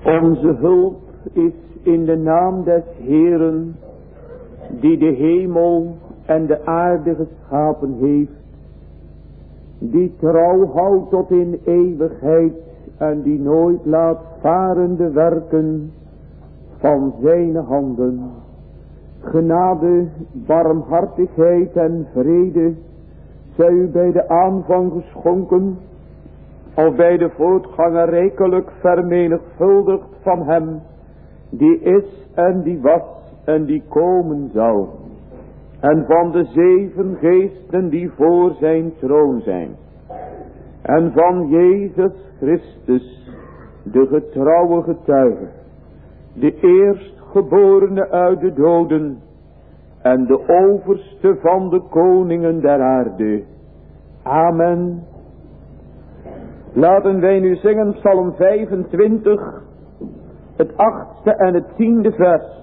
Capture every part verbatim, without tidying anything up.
Onze hulp is in de naam des Heeren, die de hemel en de aarde geschapen heeft, die trouw houdt tot in eeuwigheid en die nooit laat varen de werken van zijn handen. Genade, barmhartigheid en vrede zij u bij de aanvang geschonken, of bij de voortganger rijkelijk vermenigvuldigd van hem, die is en die was en die komen zal, en van de zeven geesten die voor zijn troon zijn, en van Jezus Christus, de getrouwe getuige, de eerstgeborene uit de doden, en de overste van de koningen der aarde. Amen. Laten wij nu zingen Psalm vijfentwintig, het achtste en het tiende vers.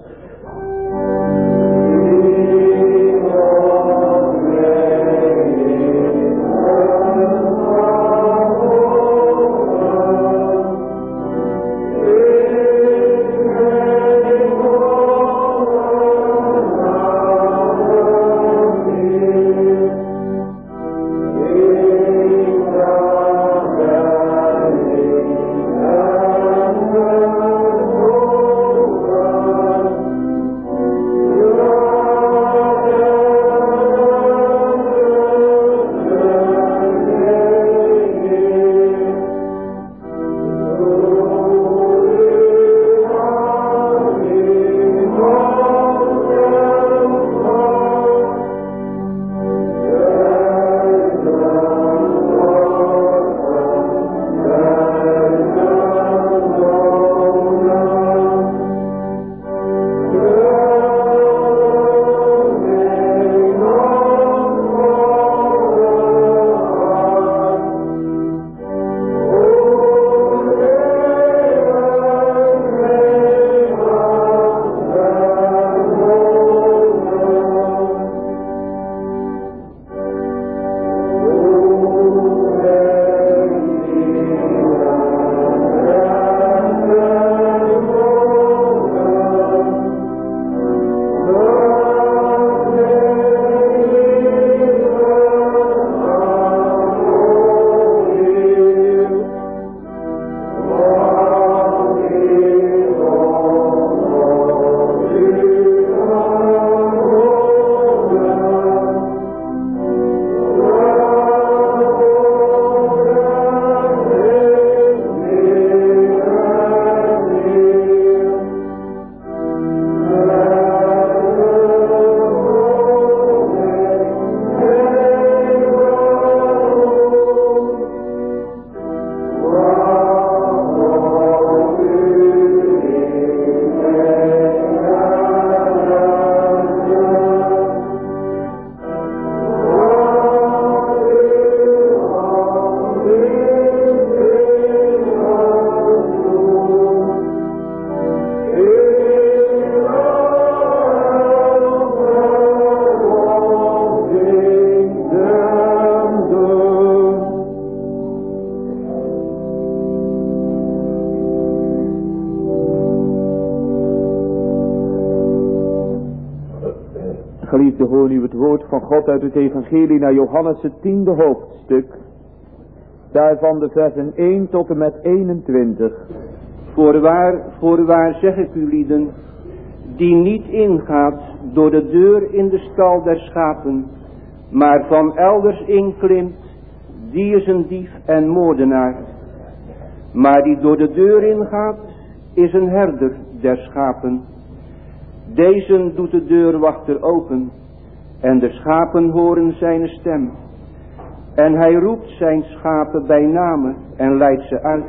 Geliefde, hoor nu het woord van God uit het evangelie naar Johannes het tiende hoofdstuk. Daarvan de versen één tot en met eenentwintig. Voorwaar, voorwaar zeg ik u lieden, die niet ingaat door de deur in de stal der schapen, maar van elders inklimt, die is een dief en moordenaar. Maar die door de deur ingaat, is een herder der schapen. Deze doet de deurwachter open, en de schapen horen zijn stem. En hij roept zijn schapen bij name en leidt ze uit.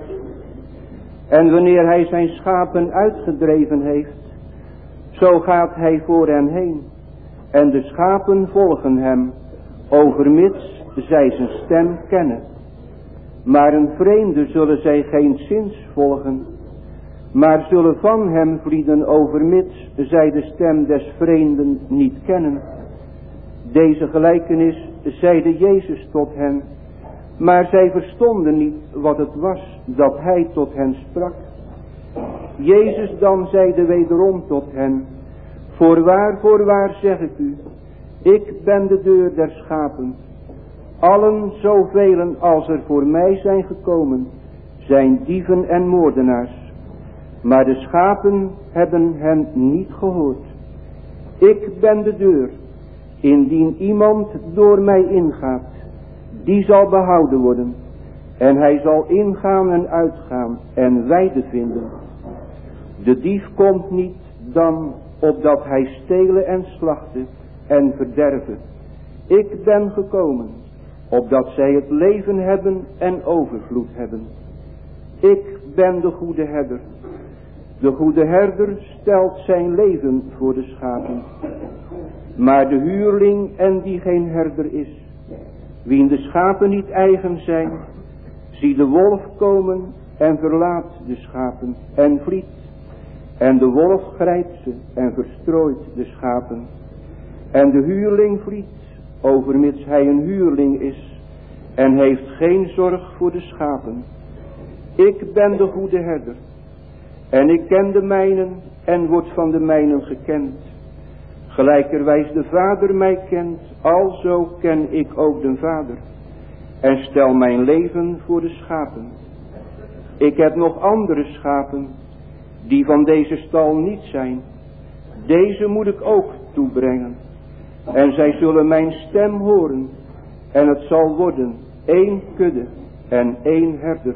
En wanneer hij zijn schapen uitgedreven heeft, zo gaat hij voor hen heen. En de schapen volgen hem, overmits zij zijn stem kennen. Maar een vreemde zullen zij geenszins volgen, maar zullen van hem vlieden overmits zij de stem des vreemden niet kennen. Deze gelijkenis zeide Jezus tot hen, maar zij verstonden niet wat het was dat hij tot hen sprak. Jezus dan zeide wederom tot hen, voorwaar, voorwaar zeg ik u, ik ben de deur der schapen. Allen zoveel als er voor mij zijn gekomen, zijn dieven en moordenaars. Maar de schapen hebben hen niet gehoord. Ik ben de deur. Indien iemand door mij ingaat, die zal behouden worden. En hij zal ingaan en uitgaan en weide vinden. De dief komt niet dan opdat hij stelen en slachten en verderven. Ik ben gekomen opdat zij het leven hebben en overvloed hebben. Ik ben de goede herder. De goede herder stelt zijn leven voor de schapen. Maar de huurling en die geen herder is, wien de schapen niet eigen zijn, zie de wolf komen en verlaat de schapen en vliet. En de wolf grijpt ze en verstrooit de schapen. En de huurling vliet, overmits hij een huurling is, en heeft geen zorg voor de schapen. Ik ben de goede herder, en ik ken de mijnen en word van de mijnen gekend. Gelijkerwijs de Vader mij kent, alzo ken ik ook de Vader, en stel mijn leven voor de schapen. Ik heb nog andere schapen, die van deze stal niet zijn. Deze moet ik ook toebrengen. En zij zullen mijn stem horen. En het zal worden één kudde en één herder.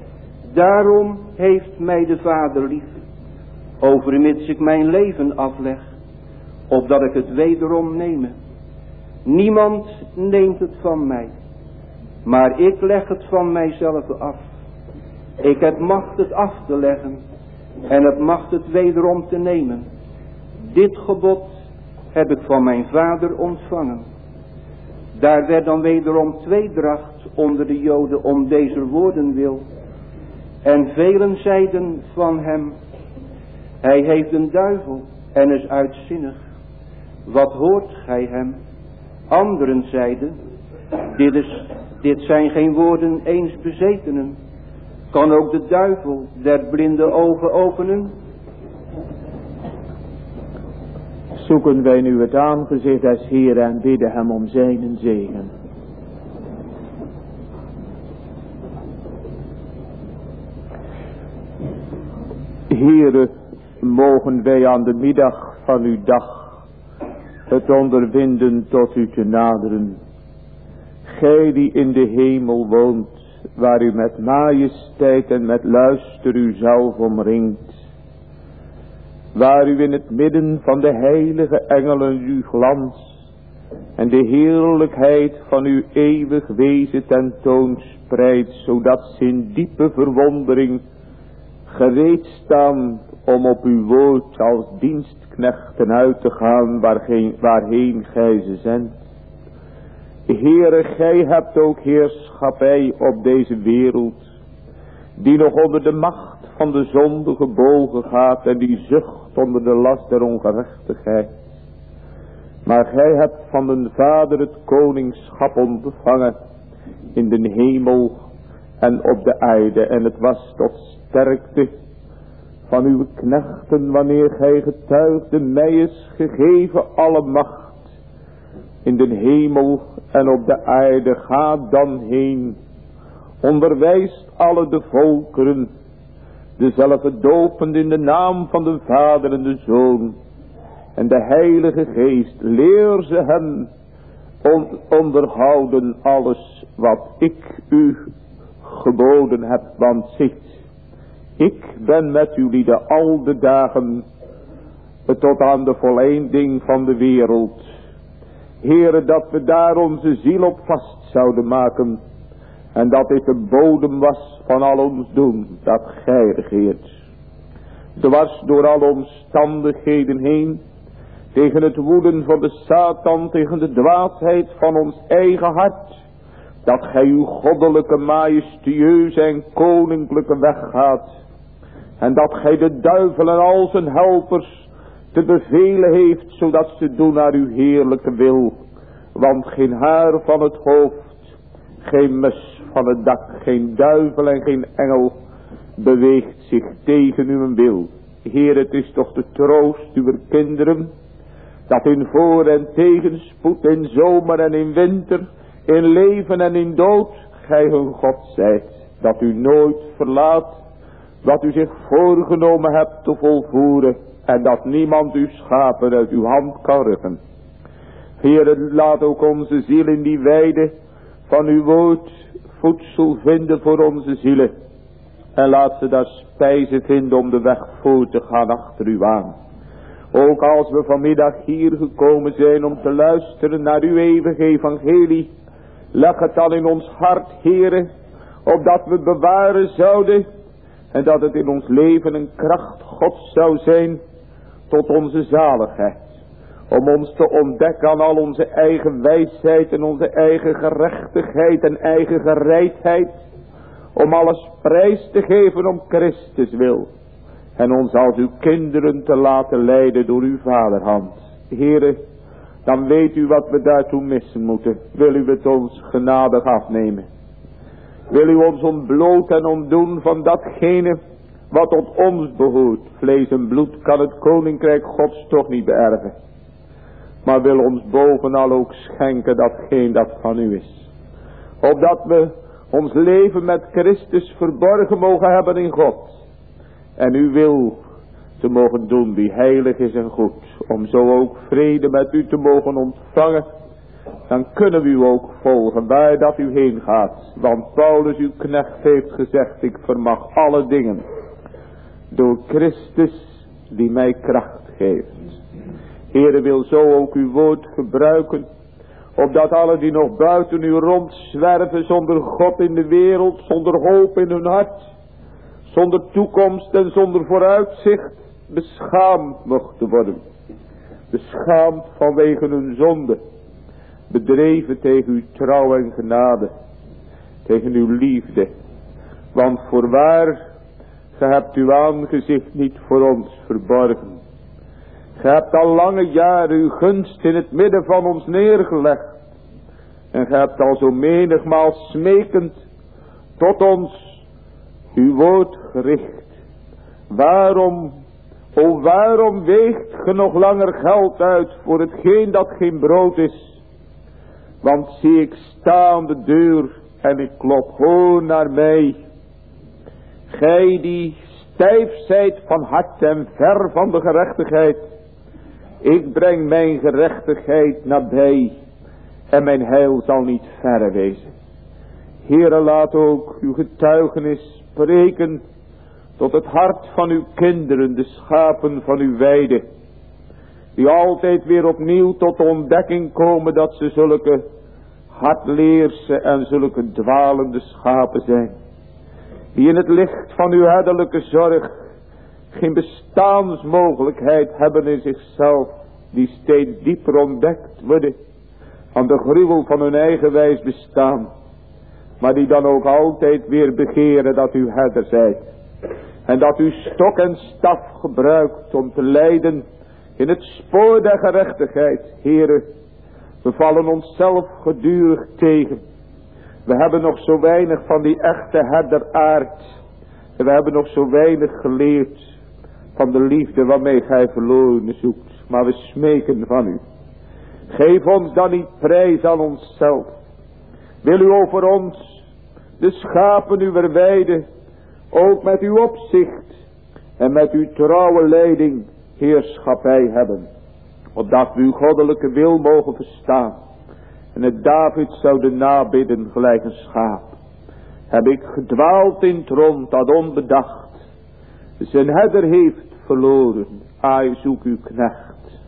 Daarom heeft mij de Vader lief, overmits ik mijn leven afleg, opdat ik het wederom neme. Niemand neemt het van mij, maar ik leg het van mijzelf af. Ik heb macht het af te leggen en het macht het wederom te nemen. Dit gebod heb ik van mijn Vader ontvangen. Daar werd dan wederom tweedracht onder de Joden om deze woorden wil. En velen zeiden van hem, hij heeft een duivel en is uitzinnig. Wat hoort gij hem? Anderen zeiden, dit, is, dit zijn geen woorden eens bezetenen. Kan ook de duivel der blinde ogen openen? Zoeken wij nu het aangezicht des Heeren en bidden hem om zijn zegen. Heere, mogen wij aan de middag van uw dag het ondervinden tot u te naderen. Gij die in de hemel woont, waar u met majesteit en met luister uw zalf omringt. Waar u in het midden van de heilige engelen uw glans en de heerlijkheid van uw eeuwig wezen tentoonspreidt, zodat ze in diepe verwondering gereed staan om op uw woord als dienstknechten uit te gaan waarheen, waarheen gij ze zendt. Heere, gij hebt ook heerschappij op deze wereld, die nog onder de macht van de zonde gebogen gaat en die zucht onder de last der ongerechtigheid. Maar gij hebt van de Vader het koningschap ontvangen in de hemel en op de aarde, en het was tot sterkte van uw knechten wanneer gij getuigde, mij is gegeven alle macht in de hemel en op de aarde. Ga dan heen, onderwijst alle de volkeren, dezelfde dopend in de naam van de Vader en de Zoon en de Heilige Geest. Leer ze hen on onderhouden alles wat ik u geboden heb, want ziet, ik ben met jullie al de dagen tot aan de voleinding van de wereld. Heere, dat we daar onze ziel op vast zouden maken en dat dit de bodem was van al ons doen, dat gij regeert. Dwars door alle omstandigheden heen, tegen het woeden van de Satan, tegen de dwaasheid van ons eigen hart, dat gij uw goddelijke, majestueuze en koninklijke weg gaat, en dat gij de duivel en al zijn helpers te bevelen heeft, zodat ze doen naar uw heerlijke wil. Want geen haar van het hoofd, geen mus van het dak, geen duivel en geen engel beweegt zich tegen uw wil. Heer, het is toch de troost uw kinderen, dat in voor- en tegenspoed, in zomer en in winter, in leven en in dood, gij hun God zijt. Dat u nooit verlaat, wat u zich voorgenomen hebt te volvoeren, en dat niemand uw schapen uit uw hand kan rukken. Heer, laat ook onze ziel in die weide van uw woord voedsel vinden voor onze zielen. En laat ze daar spijze vinden om de weg voor te gaan achter u aan. Ook als we vanmiddag hier gekomen zijn om te luisteren naar uw eeuwige evangelie, leg het dan in ons hart, Heere, opdat we bewaren zouden en dat het in ons leven een kracht Gods zou zijn tot onze zaligheid. Om ons te ontdekken aan al onze eigen wijsheid en onze eigen gerechtigheid en eigen gereidheid. Om alles prijs te geven om Christus wil. En ons als uw kinderen te laten leiden door uw vaderhand. Heere, dan weet u wat we daartoe missen moeten. Wil u het ons genadig afnemen. Wil u ons ontbloot en ontdoen van datgene wat tot ons behoort. Vlees en bloed kan het koninkrijk Gods toch niet beërven. Maar wil ons bovenal ook schenken datgene dat van u is. Opdat we ons leven met Christus verborgen mogen hebben in God. En uw wil te mogen doen die heilig is en goed. Om zo ook vrede met u te mogen ontvangen. Dan kunnen we u ook volgen waar dat u heen gaat. Want Paulus uw knecht heeft gezegd, ik vermag alle dingen. Door Christus die mij kracht geeft. Heere, wil zo ook uw woord gebruiken. Opdat alle die nog buiten u rondzwerven zonder God in de wereld, zonder hoop in hun hart, zonder toekomst en zonder vooruitzicht, beschaamd mochten worden. Beschaamd vanwege hun zonde. Bedreven tegen uw trouw en genade. Tegen uw liefde. Want voorwaar, ge hebt uw aangezicht niet voor ons verborgen. Ge hebt al lange jaren uw gunst in het midden van ons neergelegd. En ge hebt al zo menigmaal smekend tot ons uw woord gericht. Waarom, o waarom weegt ge nog langer geld uit voor hetgeen dat geen brood is? Want zie ik sta aan de deur en ik klop, hoor naar mij. Gij die stijf zijt van hart en ver van de gerechtigheid. Ik breng mijn gerechtigheid nabij en mijn heil zal niet verre wezen. Heere, laat ook uw getuigenis spreken tot het hart van uw kinderen, de schapen van uw weide. Die altijd weer opnieuw tot de ontdekking komen dat ze zulke hardleerse en zulke dwalende schapen zijn. Die in het licht van uw herderlijke zorg geen bestaansmogelijkheid hebben in zichzelf. Die steeds dieper ontdekt worden van de gruwel van hun eigen wijs bestaan. Maar die dan ook altijd weer begeren dat u herder zijt. En dat u stok en staf gebruikt om te leiden in het spoor der gerechtigheid. Heere, we vallen onszelf gedurig tegen. We hebben nog zo weinig van die echte herderaard. En we hebben nog zo weinig geleerd van de liefde waarmee gij verloren zoekt. Maar we smeken van u. Geef ons dan niet prijs aan onszelf. Wil u over ons, de schapen uwer weide, ook met uw opzicht en met uw trouwe leiding heerschappij hebben. Opdat we uw goddelijke wil mogen verstaan. En het David zouden nabidden gelijk een schaap. Heb ik gedwaald in het rond dat onbedacht zijn herder heeft verloren. Ai, zoek uw knecht.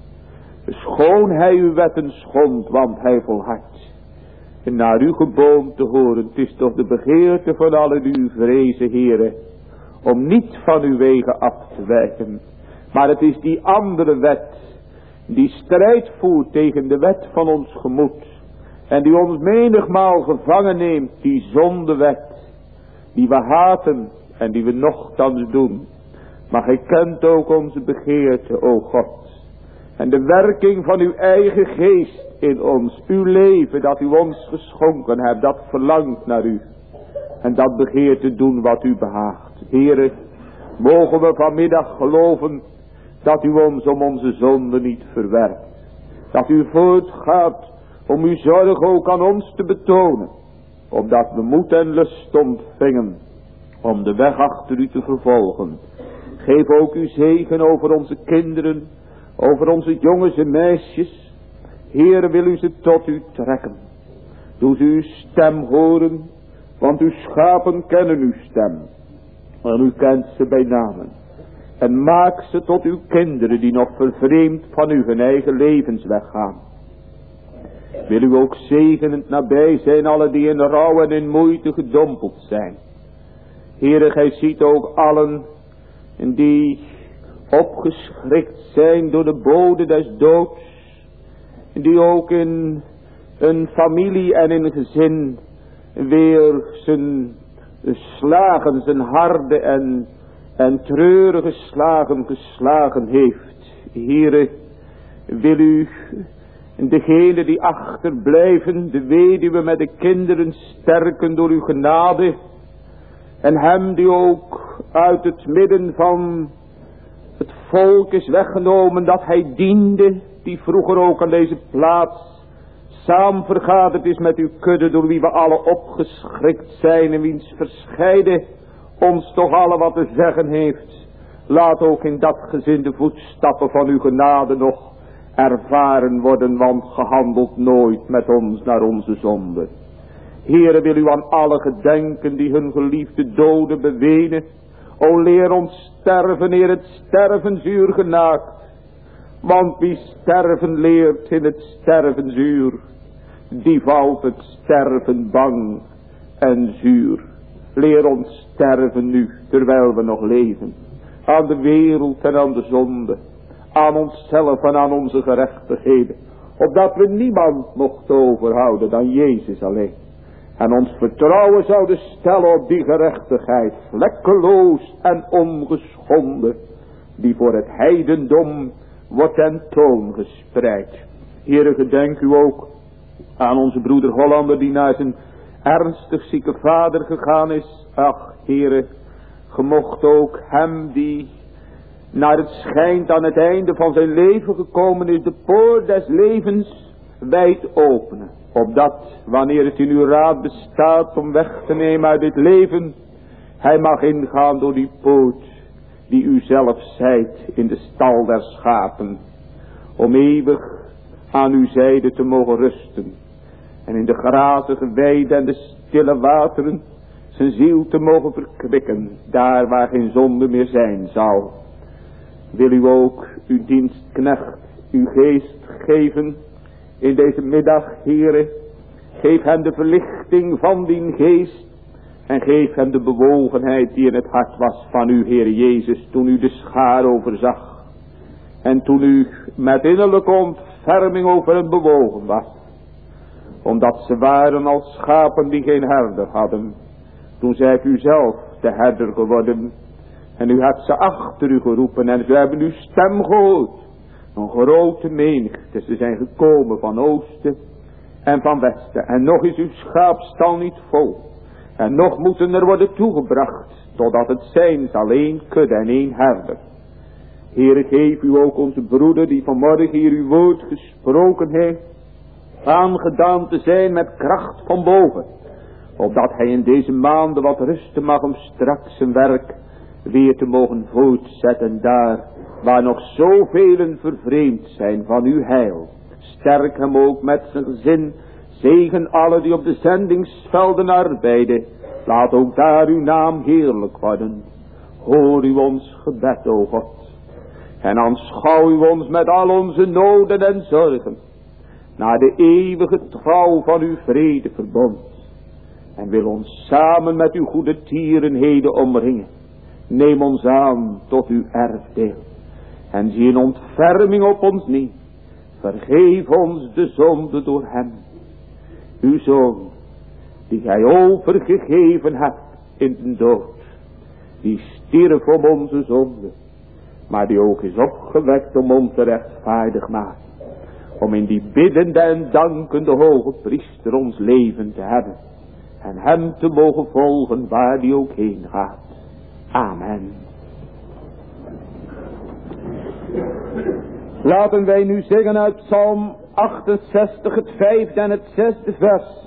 Schoon hij uw wetten schond, want hij volhardt. En naar uw geboom te horen, het is toch de begeerte van allen die u vrezen, Heere, om niet van uw wegen af te wijken. Maar het is die andere wet, die strijd voert tegen de wet van ons gemoed. En die ons menigmaal gevangen neemt, die zondewet, die we haten en die we nochtans doen. Maar gij kent ook onze begeerte, o God. En de werking van uw eigen geest in ons. Uw leven dat u ons geschonken hebt. Dat verlangt naar u. En dat begeert te doen wat u behaagt. Heere, mogen we vanmiddag geloven dat u ons om onze zonde niet verwerpt. Dat u voortgaat om uw zorg ook aan ons te betonen. Opdat we moed en lust ontvingen om de weg achter u te vervolgen. Geef ook uw zegen over onze kinderen, over onze jongens en meisjes. Heere, wil u ze tot u trekken. Doe ze uw stem horen, want uw schapen kennen uw stem. En u kent ze bij namen. En maak ze tot uw kinderen die nog vervreemd van uw eigen levensweg gaan. Wil u ook zegenend nabij zijn allen die in rouw en in moeite gedompeld zijn. Heere, gij ziet ook allen die opgeschrikt zijn door de bode des doods. Die ook in een familie en in een gezin weer zijn slagen, zijn harde en, en treurige slagen geslagen heeft. Heere, wil u degene die achterblijven, de weduwe met de kinderen sterken door uw genade. En hem die ook uit het midden van het volk is weggenomen dat hij diende, die vroeger ook aan deze plaats samen vergaderd is met uw kudde, door wie we alle opgeschrikt zijn en wiens verscheiden ons toch alle wat te zeggen heeft. Laat ook in dat gezin de voetstappen van uw genade nog ervaren worden, want gehandeld nooit met ons naar onze zonde. Heere, wil u aan alle gedenken die hun geliefde doden bewenen. O leer ons sterven eer het stervensuur genaakt. Want wie sterven leert in het stervensuur, die valt het sterven bang en zuur. Leer ons sterven nu, terwijl we nog leven. Aan de wereld en aan de zonde. Aan onszelf en aan onze gerechtigheden. Opdat we niemand mochten overhouden dan Jezus alleen. En ons vertrouwen zouden stellen op die gerechtigheid, vlekkeloos en ongeschonden, die voor het heidendom wordt tentoongespreid. Heere, gedenk u ook aan onze broeder Hollander die naar zijn ernstig zieke vader gegaan is. Ach, Heere, gemocht ook hem die naar het schijnt aan het einde van zijn leven gekomen is, de poort des levens wijd openen. Opdat, wanneer het in uw raad bestaat om weg te nemen uit dit leven, hij mag ingaan door die poort die u zelf zijt in de stal der schapen, om eeuwig aan uw zijde te mogen rusten en in de grazige weide en de stille wateren zijn ziel te mogen verkwikken, daar waar geen zonde meer zijn zal. Wil u ook uw dienstknecht uw geest geven in deze middag, Heere. Geef hem de verlichting van die geest en geef hem de bewogenheid die in het hart was van u, Heere Jezus, toen u de schaar overzag en toen u met innerlijke ontferming over hen bewogen was, omdat ze waren als schapen die geen herder hadden. Toen zijt u zelf de herder geworden en u hebt ze achter u geroepen en ze hebben uw stem gehoord. Een grote menigte, ze zijn gekomen van oosten en van westen. En nog is uw schaapstal niet vol. En nog moeten er worden toegebracht, totdat het zijn zal één kudde en één herder. Heere, geef u ook onze broeder die vanmorgen hier uw woord gesproken heeft, aangedaan te zijn met kracht van boven. Opdat hij in deze maanden wat rusten mag om straks zijn werk weer te mogen voortzetten daar, waar nog zoveel vervreemd zijn van uw heil. Sterk hem ook met zijn gezin. Zegen alle die op de zendingsvelden arbeiden. Laat ook daar uw naam heerlijk worden. Hoor u ons gebed, o God. En aanschouw u ons met al onze noden en zorgen. Naar de eeuwige trouw van uw vredeverbond. En wil ons samen met uw goede tierenheden omringen. Neem ons aan tot uw erfdeel. En zie in ontferming op ons neer. Vergeef ons de zonde door hem. Uw zoon, die gij overgegeven hebt in de dood. Die stierf om onze zonde. Maar die ook is opgewekt om ons te rechtvaardig maken. Om in die biddende en dankende hoge priester ons leven te hebben. En hem te mogen volgen waar die ook heen gaat. Amen. Laten wij nu zingen uit Psalm achtenzestig, het vijfde en het zesde vers.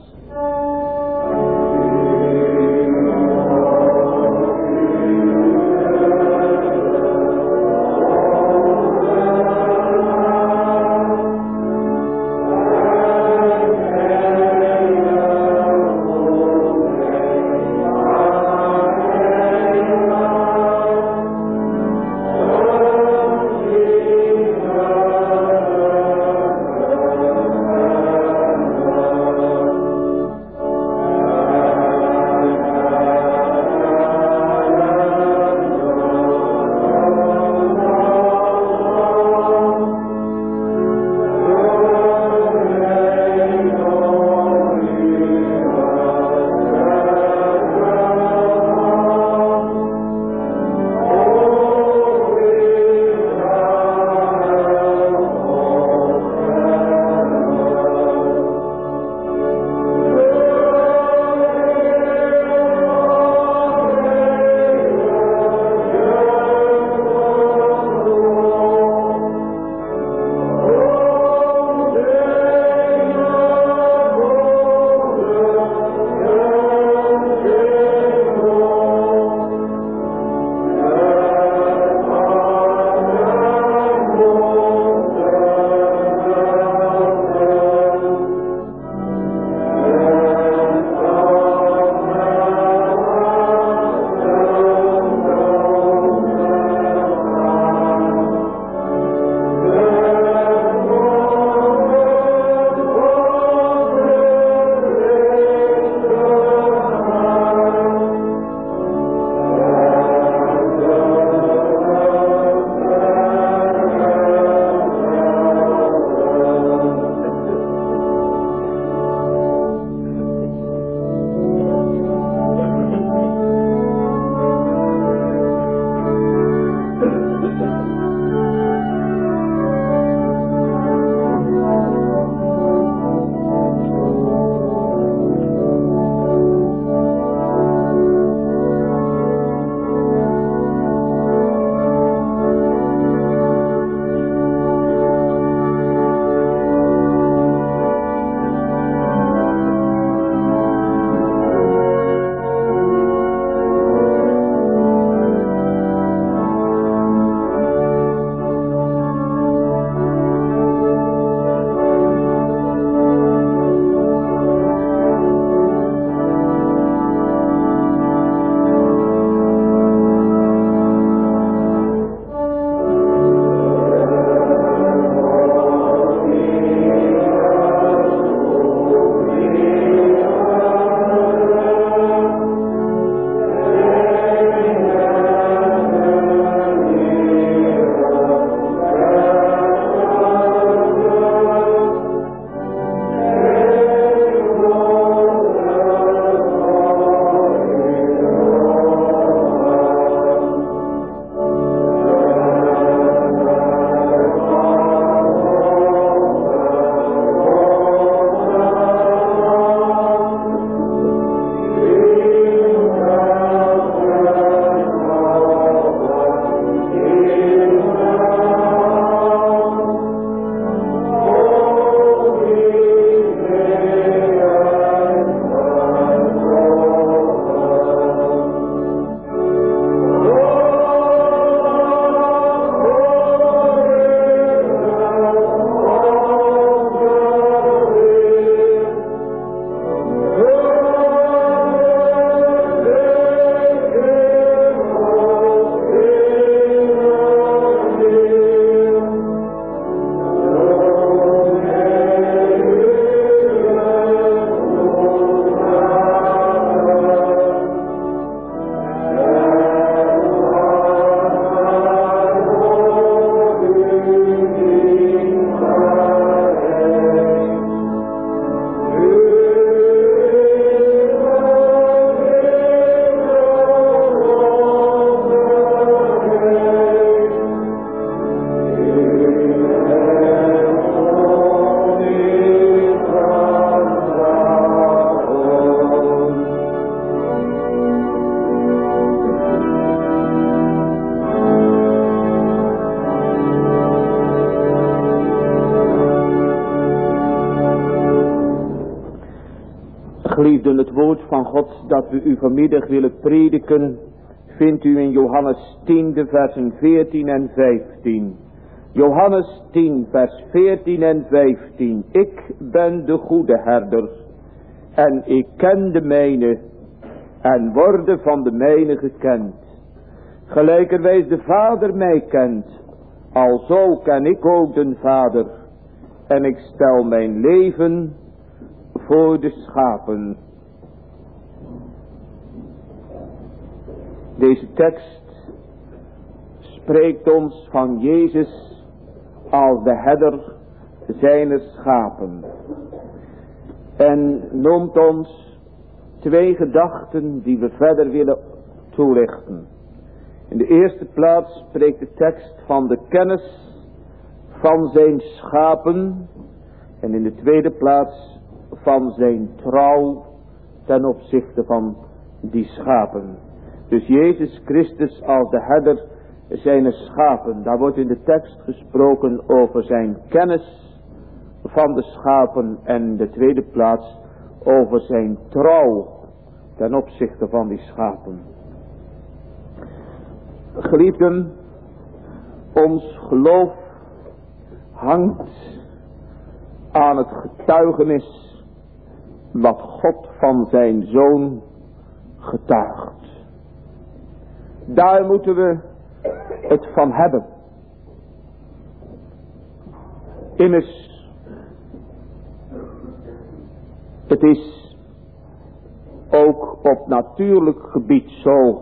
Geliefden, het woord van God dat we u vanmiddag willen prediken, vindt u in Johannes tien, de versen veertien en vijftien. Johannes tien, vers veertien en vijftien. Ik ben de goede herder, en ik ken de mijne, en worde van de mijne gekend. Gelijkerwijs de Vader mij kent, alzo ken ik ook de Vader, en ik stel mijn leven voor de schapen. Deze tekst spreekt ons van Jezus als de herder zijner schapen. En noemt ons twee gedachten die we verder willen toelichten. In de eerste plaats spreekt de tekst van de kennis van zijn schapen. En in de tweede plaats van zijn trouw ten opzichte van die schapen. Dus Jezus Christus als de herder zijn schapen. Daar wordt in de tekst gesproken over zijn kennis van de schapen. En in de tweede plaats over zijn trouw ten opzichte van die schapen. Geliefden, ons geloof hangt aan het getuigenis wat God van zijn Zoon getuigt. Daar moeten we het van hebben. Immers, het is ook op natuurlijk gebied zo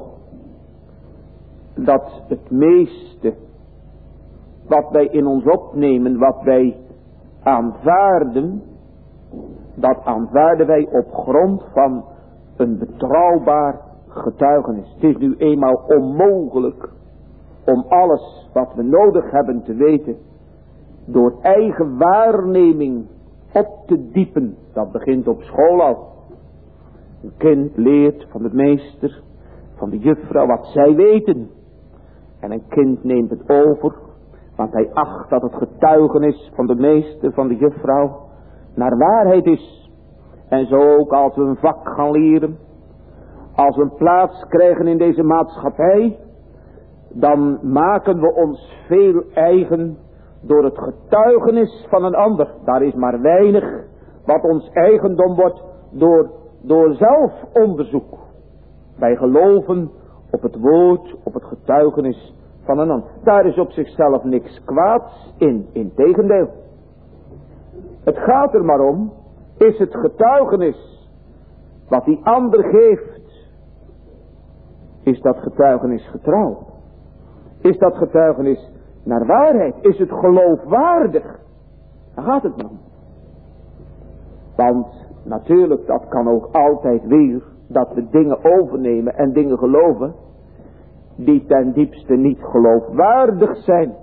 dat het meeste wat wij in ons opnemen, wat wij aanvaarden, dat aanvaarden wij op grond van een betrouwbaar getuigenis. Het is nu eenmaal onmogelijk om alles wat we nodig hebben te weten door eigen waarneming op te diepen. Dat begint op school al. Een kind leert van de meester, van de juffrouw wat zij weten. En een kind neemt het over, want hij acht dat het getuigenis van de meester, van de juffrouw, naar waarheid is. En zo ook als we een vak gaan leren, als we een plaats krijgen in deze maatschappij, dan maken we ons veel eigen door het getuigenis van een ander. Daar is maar weinig wat ons eigendom wordt door, door zelfonderzoek. Wij geloven op het woord, op het getuigenis van een ander. Daar is op zichzelf niks kwaads in, integendeel. Het gaat er maar om, is het getuigenis wat die ander geeft, is dat getuigenis getrouw? Is dat getuigenis naar waarheid? Is het geloofwaardig? Daar gaat het om. Want natuurlijk, dat kan ook altijd weer, dat we dingen overnemen en dingen geloven die ten diepste niet geloofwaardig zijn.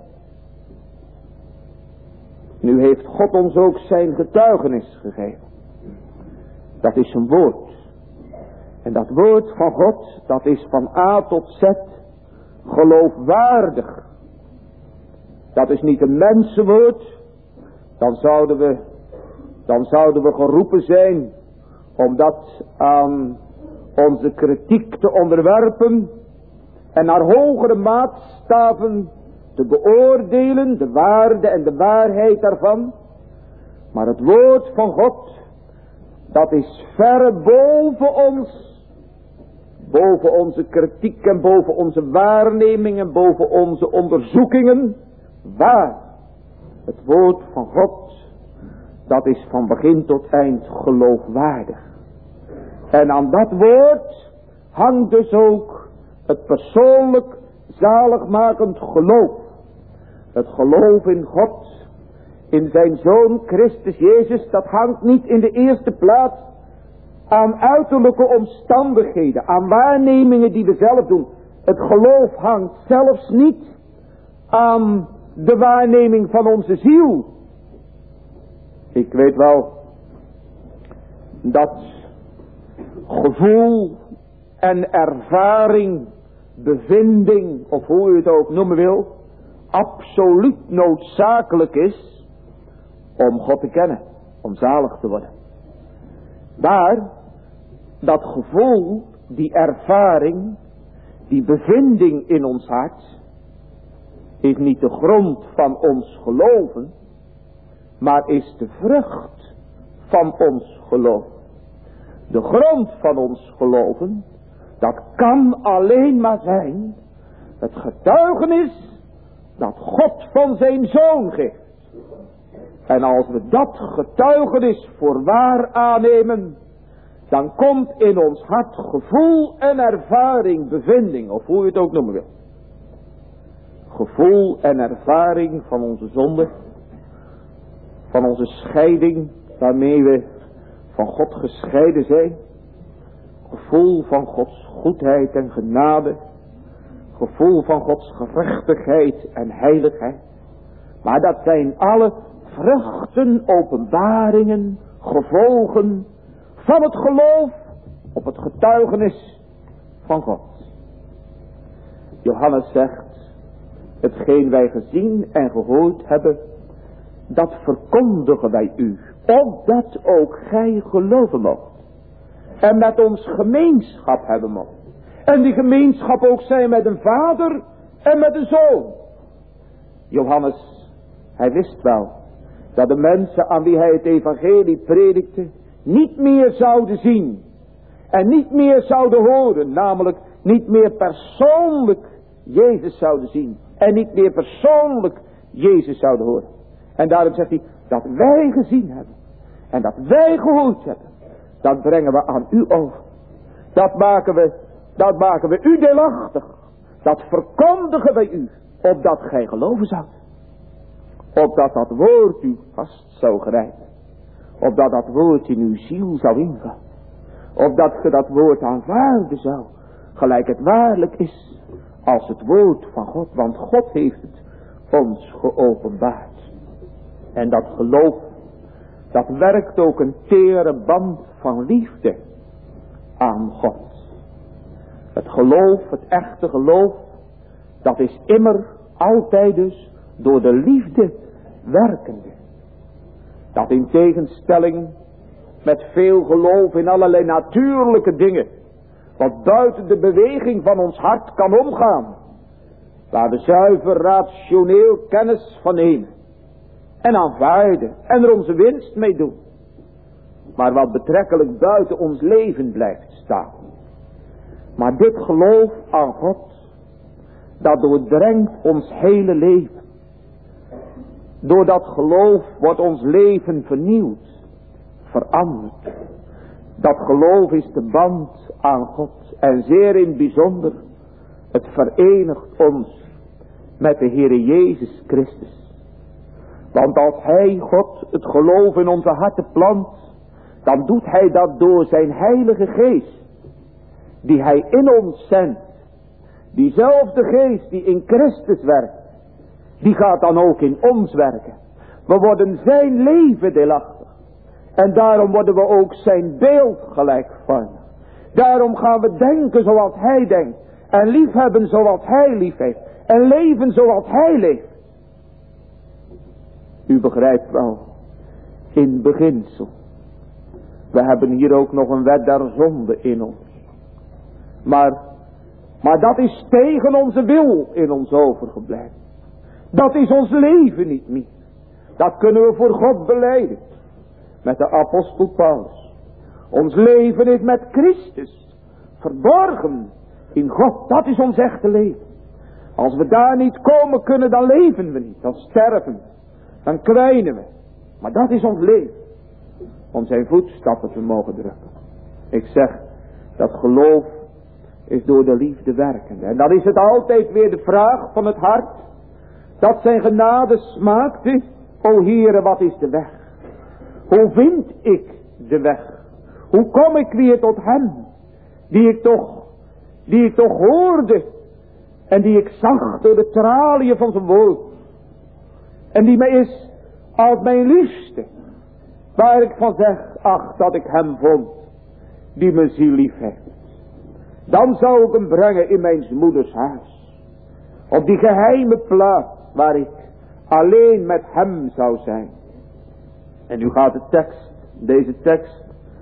Nu heeft God ons ook zijn getuigenis gegeven. Dat is zijn woord. En dat woord van God, dat is van A tot Z geloofwaardig. Dat is niet een mensenwoord. Dan zouden we, dan zouden we geroepen zijn om dat aan onze kritiek te onderwerpen en naar hogere maatstaven te beoordelen, de waarde en de waarheid daarvan. Maar het woord van God, dat is verre boven ons, boven onze kritiek en boven onze waarnemingen, boven onze onderzoekingen, waar. Het woord van God, dat is van begin tot eind geloofwaardig. En aan dat woord hangt dus ook het persoonlijk zaligmakend geloof. Het geloof in God, in zijn Zoon Christus Jezus, dat hangt niet in de eerste plaats aan uiterlijke omstandigheden, aan waarnemingen die we zelf doen. Het geloof hangt zelfs niet aan de waarneming van onze ziel. Ik weet wel dat gevoel en ervaring, bevinding, of hoe u het ook noemen wil, absoluut noodzakelijk is om God te kennen, om zalig te worden. Maar dat gevoel, die ervaring, die bevinding in ons hart, is niet de grond van ons geloven, maar is de vrucht van ons geloof. De grond van ons geloven, dat kan alleen maar zijn het getuigenis dat God van zijn Zoon geeft. En als we dat getuigenis voor waar aannemen, dan komt in ons hart gevoel en ervaring, bevinding, of hoe je het ook noemen wil. Gevoel en ervaring van onze zonde, van onze scheiding, waarmee we van God gescheiden zijn. Gevoel van Gods goedheid en genade. Gevoel van Gods gerechtigheid en heiligheid. Maar dat zijn alle vruchten, openbaringen, gevolgen van het geloof op het getuigenis van God. Johannes zegt, hetgeen wij gezien en gehoord hebben, dat verkondigen wij u, opdat ook gij geloven moogt. En met ons gemeenschap hebben moogt. En die gemeenschap ook zijn met een vader en met een zoon. Johannes, hij wist wel dat de mensen aan wie hij het evangelie predikte niet meer zouden zien. En niet meer zouden horen, namelijk niet meer persoonlijk Jezus zouden zien. En niet meer persoonlijk Jezus zouden horen. En daarom zegt hij, dat wij gezien hebben. En dat wij gehoord hebben. Dat brengen we aan u over. Dat maken we, dat maken we u deelachtig. Dat verkondigen wij u. Opdat gij geloven zoudt. Opdat dat woord u vast zou grijpen. Opdat dat woord in uw ziel zou ingaan. Opdat ge dat woord aanvaarden zou. Gelijk het waarlijk is. Als het woord van God. Want God heeft het ons geopenbaard. En dat geloof. Dat werkt ook een tere band van liefde aan God. Het geloof, het echte geloof. Dat is immer altijd dus door de liefde werkende. Dat in tegenstelling met veel geloof in allerlei natuurlijke dingen. Wat buiten de beweging van ons hart kan omgaan. Waar we zuiver rationeel kennis van nemen. En aanvaarden. En er onze winst mee doen. Maar wat betrekkelijk buiten ons leven blijft staan. Maar dit geloof aan God. Dat doordrenkt ons hele leven. Door dat geloof wordt ons leven vernieuwd. Veranderd. Dat geloof is de band aan God. En zeer in het bijzonder. Het verenigt ons met de Heere Jezus Christus. Want als Hij, God, het geloof in onze harten plant, dan doet Hij dat door zijn Heilige Geest, die Hij in ons zendt. Diezelfde Geest die in Christus werkt, die gaat dan ook in ons werken. We worden zijn leven deelachtig. En daarom worden we ook zijn beeld gelijkvormig. Daarom gaan we denken zoals Hij denkt. En liefhebben zoals Hij lief heeft. En leven zoals Hij leeft. U begrijpt wel, in beginsel. We hebben hier ook nog een wet der zonde in ons. Maar, maar dat is tegen onze wil in ons overgebleven. Dat is ons leven niet meer. Dat kunnen we voor God belijden. Met de apostel Paulus. Ons leven is met Christus. Verborgen in God. Dat is ons echte leven. Als we daar niet komen kunnen, dan leven we niet. Dan sterven we. Dan kwijnen we. Maar dat is ons leven. Om zijn voetstappen te mogen drukken. Ik zeg, dat geloof is door de liefde werkende. En dan is het altijd weer de vraag van het hart. Dat zijn genade smaakte. O Heere, wat is de weg? Hoe vind ik de weg? Hoe kom ik weer tot hem? Die ik toch, die ik toch hoorde. En die ik zag door de traliën van zijn woord. En die mij is als mijn liefste. Waar ik van zeg, ach dat ik hem vond. Die mijn ziel lief heeft. Dan zou ik hem brengen in mijn moeders huis. Op die geheime plaats waar ik alleen met hem zou zijn. En nu gaat de tekst, deze tekst,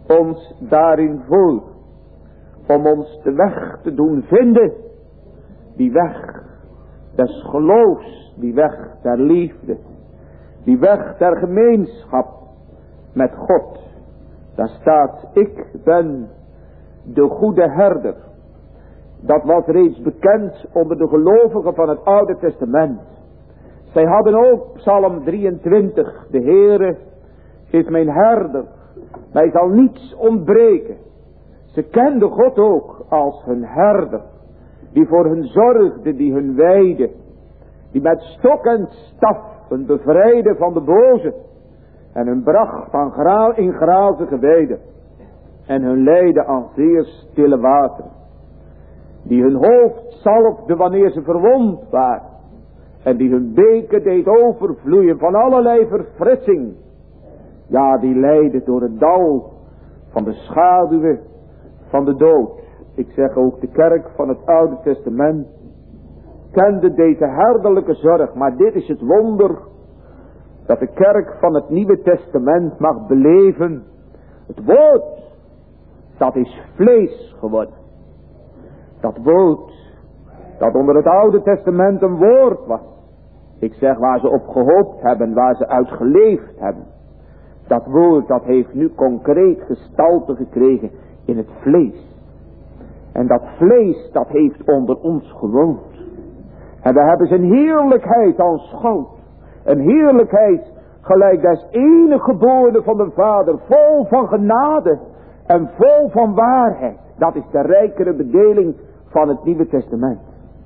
ons daarin voor. Om ons de weg te doen vinden. Die weg des geloofs. Die weg der liefde. Die weg der gemeenschap met God. Daar staat, ik ben de goede herder. Dat was reeds bekend onder de gelovigen van het Oude Testament. Zij hadden ook Psalm drieëntwintig. De Heere is mijn herder. Mij zal niets ontbreken. Ze kenden God ook als hun herder. Die voor hun zorgde, die hun weide. Die met stok en staf hun bevrijdde van de boze. En hun bracht aan gra in grazige weiden. En hun leidde aan zeer stille wateren. Die hun hoofd zalfde wanneer ze verwond waren. En die hun beken deed overvloeien van allerlei verfrissing. Ja, die leidde door het dal van de schaduwen van de dood. Ik zeg ook, de kerk van het Oude Testament kende deze herderlijke zorg. Maar dit is het wonder dat de kerk van het Nieuwe Testament mag beleven. Het woord, dat is vlees geworden. Dat woord, dat onder het Oude Testament een woord was. Ik zeg waar ze op gehoopt hebben, waar ze uit geleefd hebben. Dat woord, dat heeft nu concreet gestalte gekregen in het vlees. En dat vlees, dat heeft onder ons gewoond. En we hebben zijn heerlijkheid aanschouwd. Een heerlijkheid gelijk des enige geboorne van de Vader, vol van genade en vol van waarheid. Dat is de rijkere bedeling van het Nieuwe Testament.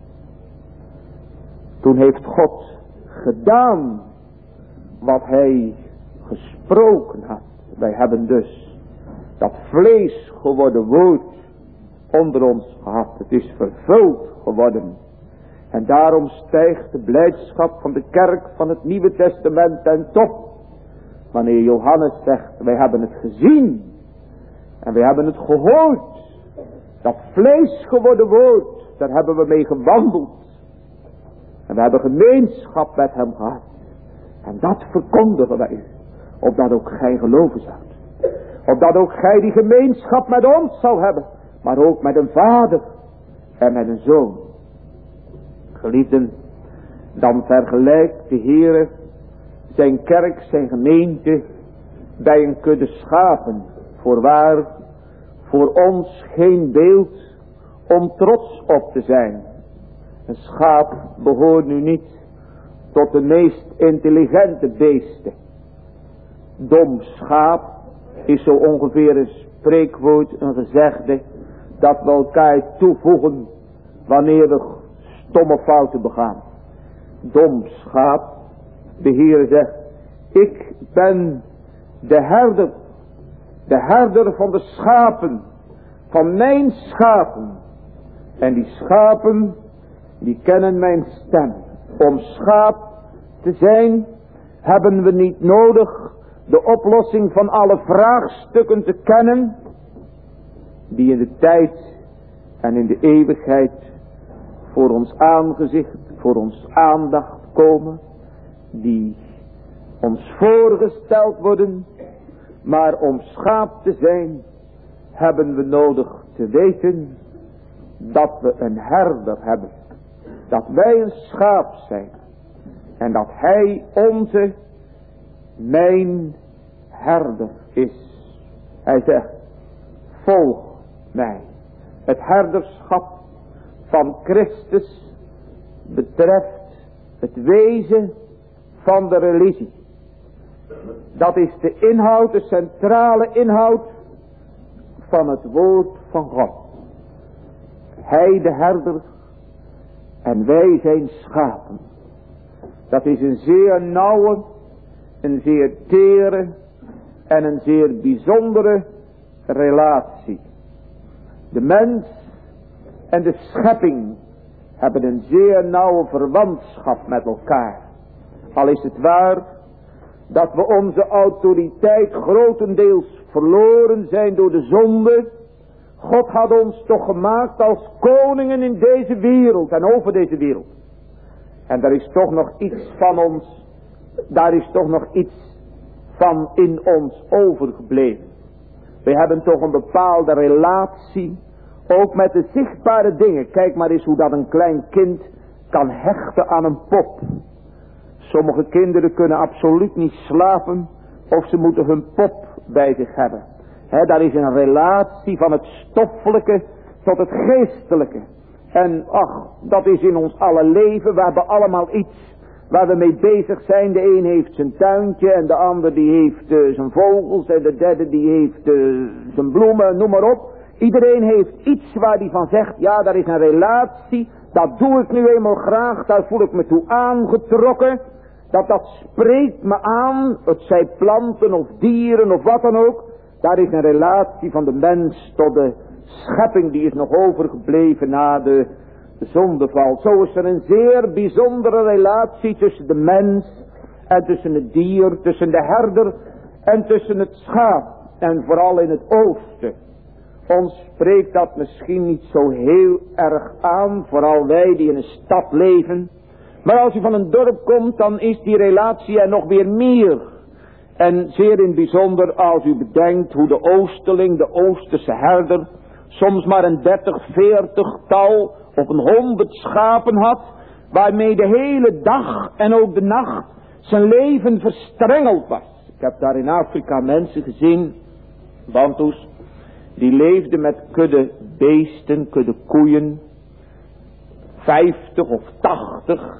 Toen heeft God gedaan wat hij gesproken had. Wij hebben dus dat vlees geworden woord onder ons gehad. Het is vervuld geworden. En daarom stijgt de blijdschap van de kerk van het Nieuwe Testament ten top. Wanneer Johannes zegt, wij hebben het gezien. En wij hebben het gehoord. Dat vlees geworden woord, daar hebben we mee gewandeld. En we hebben gemeenschap met hem gehad. En dat verkondigen wij u. Opdat ook gij geloven zoudt. Opdat ook gij die gemeenschap met ons zal hebben. Maar ook met een vader en met een zoon. Geliefden, dan vergelijkt de Heere zijn kerk, zijn gemeente bij een kudde schapen. Voorwaar, voor ons geen beeld om trots op te zijn. Een schaap behoort nu niet tot de meest intelligente beesten. Dom schaap is zo ongeveer een spreekwoord, een gezegde, dat we elkaar toevoegen wanneer we stomme fouten begaan. Dom schaap, de Heer zegt, ik ben de herder, de herder van de schapen, van mijn schapen. En die schapen, die kennen mijn stem. Om schaap te zijn, hebben we niet nodig de oplossing van alle vraagstukken te kennen, die in de tijd en in de eeuwigheid voor ons aangezicht, voor ons aandacht komen, die ons voorgesteld worden. Maar om schaap te zijn, hebben we nodig te weten dat we een herder hebben. Dat wij een schaap zijn. En dat hij onze, mijn herder is. Hij zegt, volg mij. Het herderschap van Christus betreft het wezen van de religie. Dat is de inhoud, de centrale inhoud van het woord van God. Hij de herder en wij zijn schapen. Dat is een zeer nauwe, een zeer tere en een zeer bijzondere relatie. De mens en de schepping hebben een zeer nauwe verwantschap met elkaar. Al is het waar dat we onze autoriteit grotendeels verloren zijn door de zonde. God had ons toch gemaakt als koningen in deze wereld en over deze wereld. En daar is toch nog iets van ons, daar is toch nog iets van in ons overgebleven. We hebben toch een bepaalde relatie, ook met de zichtbare dingen. Kijk maar eens hoe dat een klein kind kan hechten aan een pop. Sommige kinderen kunnen absoluut niet slapen of ze moeten hun pop bij zich hebben. He, daar is een relatie van het stoffelijke tot het geestelijke. En ach, dat is in ons alle leven. We hebben allemaal iets waar we mee bezig zijn. De een heeft zijn tuintje en de ander die heeft uh, zijn vogels en de derde die heeft uh, zijn bloemen, noem maar op. Iedereen heeft iets waar hij van zegt, ja, daar is een relatie. Dat doe ik nu eenmaal graag, daar voel ik me toe aangetrokken. Dat dat spreekt me aan, het zij planten of dieren of wat dan ook. Daar is een relatie van de mens tot de schepping, die is nog overgebleven na de zondeval. Zo is er een zeer bijzondere relatie tussen de mens en tussen het dier, tussen de herder en tussen het schaap. En vooral in het oosten. Ons spreekt dat misschien niet zo heel erg aan, vooral wij die in een stad leven. Maar als u van een dorp komt, dan is die relatie er nog weer meer. En zeer in het bijzonder als u bedenkt hoe de oosterling, de oosterse herder, soms maar een dertig, veertig tal of een honderd schapen had, waarmee de hele dag en ook de nacht zijn leven verstrengeld was. Ik heb daar in Afrika mensen gezien, Bantus, die leefden met kudde beesten, kudde koeien, vijftig of tachtig.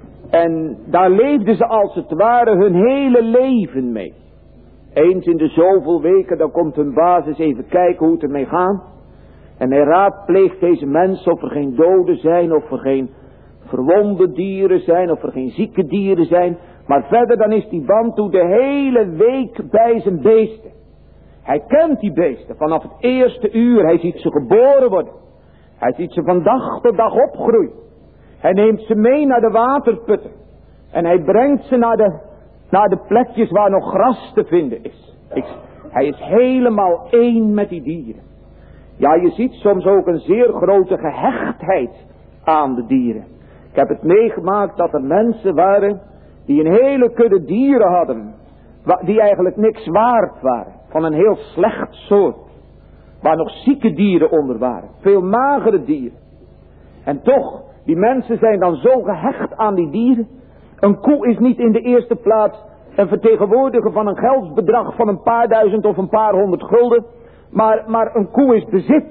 En daar leefden ze als het ware hun hele leven mee. Eens in de zoveel weken, dan komt hun baas eens even kijken hoe het ermee gaat. En hij raadpleegt deze mensen of er geen doden zijn, of er geen verwonde dieren zijn, of er geen zieke dieren zijn. Maar verder dan is die Bantu de hele week bij zijn beesten. Hij kent die beesten vanaf het eerste uur. Hij ziet ze geboren worden. Hij ziet ze van dag tot dag opgroeien. Hij neemt ze mee naar de waterputten. En hij brengt ze naar de, naar de plekjes waar nog gras te vinden is. Ik, hij is helemaal één met die dieren. Ja, je ziet soms ook een zeer grote gehechtheid aan de dieren. Ik heb het meegemaakt dat er mensen waren die een hele kudde dieren hadden. Die eigenlijk niks waard waren. Van een heel slecht soort. Waar nog zieke dieren onder waren. Veel magere dieren. En toch, die mensen zijn dan zo gehecht aan die dieren. Een koe is niet in de eerste plaats een vertegenwoordiger van een geldsbedrag van een paar duizend of een paar honderd gulden. Maar, maar een koe is bezit.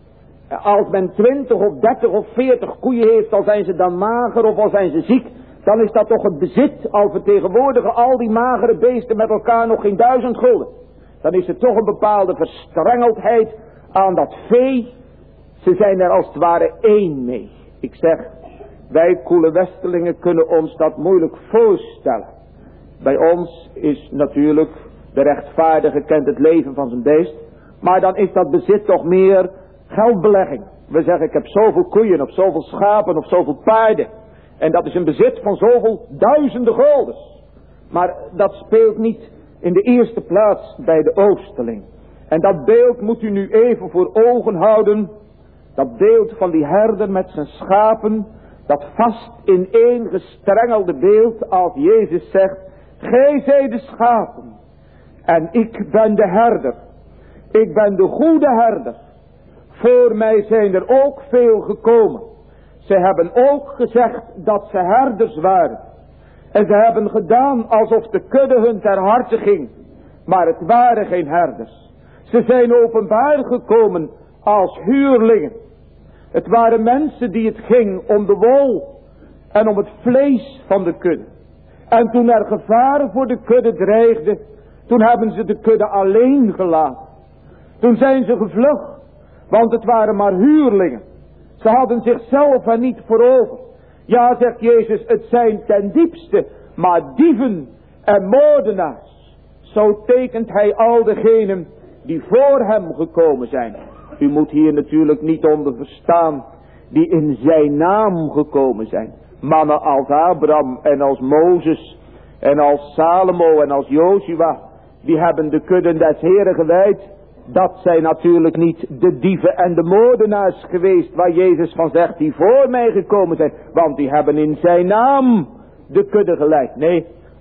Als men twintig of dertig of veertig koeien heeft, al zijn ze dan mager of al zijn ze ziek, dan is dat toch een bezit. Al vertegenwoordigen al die magere beesten met elkaar nog geen duizend gulden. Dan is er toch een bepaalde verstrengeldheid aan dat vee. Ze zijn er als het ware één mee. Ik zeg, wij koele Westelingen kunnen ons dat moeilijk voorstellen. Bij ons is natuurlijk de rechtvaardige kent het leven van zijn beest. Maar dan is dat bezit toch meer geldbelegging. We zeggen, ik heb zoveel koeien of zoveel schapen of zoveel paarden. En dat is een bezit van zoveel duizenden guldens. Maar dat speelt niet in de eerste plaats bij de oosterling. En dat beeld moet u nu even voor ogen houden. Dat beeld van die herder met zijn schapen. Dat vast in één gestrengelde beeld als Jezus zegt. Gij zijt de schapen. En ik ben de herder. Ik ben de goede herder. Voor mij zijn er ook veel gekomen. Ze hebben ook gezegd dat ze herders waren. En ze hebben gedaan alsof de kudde hun ter harte ging. Maar het waren geen herders. Ze zijn openbaar gekomen als huurlingen. Het waren mensen die het ging om de wol en om het vlees van de kudde. En toen er gevaar voor de kudde dreigde, toen hebben ze de kudde alleen gelaten. Toen zijn ze gevlucht, want het waren maar huurlingen. Ze hadden zichzelf er niet voor over. Ja, zegt Jezus, het zijn ten diepste maar dieven en moordenaars. Zo tekent hij al degenen die voor hem gekomen zijn. U moet hier natuurlijk niet onder verstaan die in zijn naam gekomen zijn. Mannen als Abraham en als Mozes en als Salomo en als Joshua, die hebben de kudden des Heren gewijd. Dat zijn natuurlijk niet de dieven en de moordenaars geweest waar Jezus van zegt die voor mij gekomen zijn. Want die hebben in zijn naam de kudde geleid. Nee,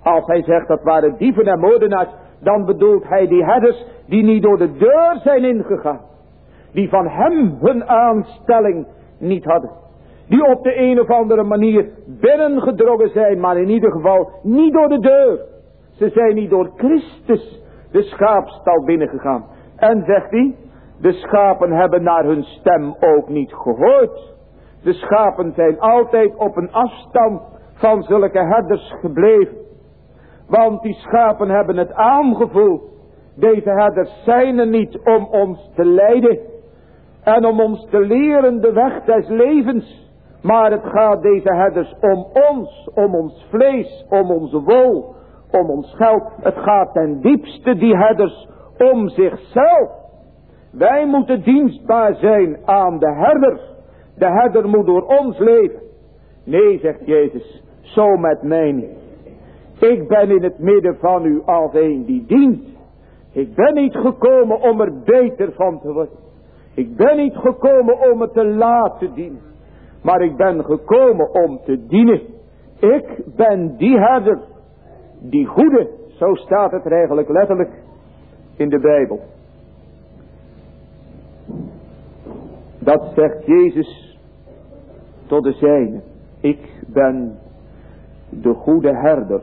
Als hij zegt dat waren dieven en moordenaars, dan bedoelt hij die herders die niet door de deur zijn ingegaan. Die van hem hun aanstelling niet hadden. Die op de een of andere manier binnengedrongen zijn, maar in ieder geval niet door de deur. Ze zijn niet door Christus de schaapstal binnengegaan. En zegt hij, de schapen hebben naar hun stem ook niet gehoord. De schapen zijn altijd op een afstand van zulke herders gebleven. Want die schapen hebben het aangevoeld. Deze herders zijn er niet om ons te leiden. En om ons te leren de weg des levens. Maar het gaat deze herders om ons. Om ons vlees. Om onze wol. Om ons geld. Het gaat ten diepste die herders om zichzelf. Wij moeten dienstbaar zijn aan de herder. De herder moet door ons leven. Nee, zegt Jezus, zo met mij niet. Ik ben in het midden van u als een die dient. Ik ben niet gekomen om er beter van te worden. Ik ben niet gekomen om het te laten dienen. Maar ik ben gekomen om te dienen. Ik ben die herder. Die goede. Zo staat het er eigenlijk letterlijk in de Bijbel. Dat zegt Jezus tot de zijnen. Ik ben de goede herder.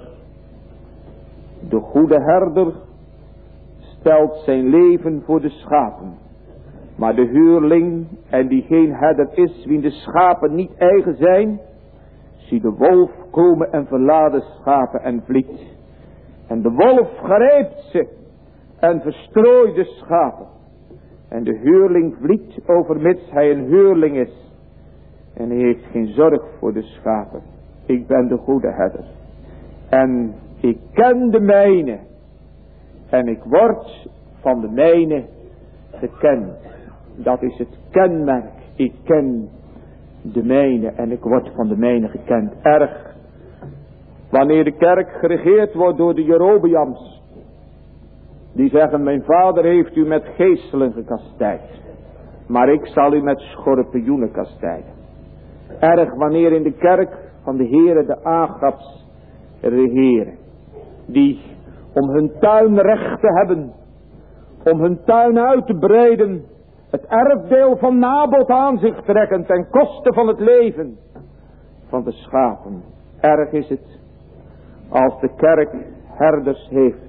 De goede herder stelt zijn leven voor de schapen. Maar de huurling en die geen herder is, wie de schapen niet eigen zijn, zie de wolf komen en verlaat de schapen en vliet. En de wolf grijpt ze en verstrooit de schapen. En de huurling vliet overmits hij een huurling is. En hij heeft geen zorg voor de schapen. Ik ben de goede herder. En ik ken de mijne. En ik word van de mijne gekend. Dat is het kenmerk. Ik ken de mijne en ik word van de mijne gekend. Erg. Wanneer de kerk geregeerd wordt door de Jerobeams. Die zeggen, mijn vader heeft u met geestelen gekastijd. Maar ik zal u met schorpioenen kastijden. Erg wanneer in de kerk van de Heere de Agaps regeren. Die om hun tuin recht te hebben. Om hun tuin uit te breiden. Het erfdeel van Naboth aan zich trekken ten koste van het leven van de schapen. Erg is het als de kerk herders heeft.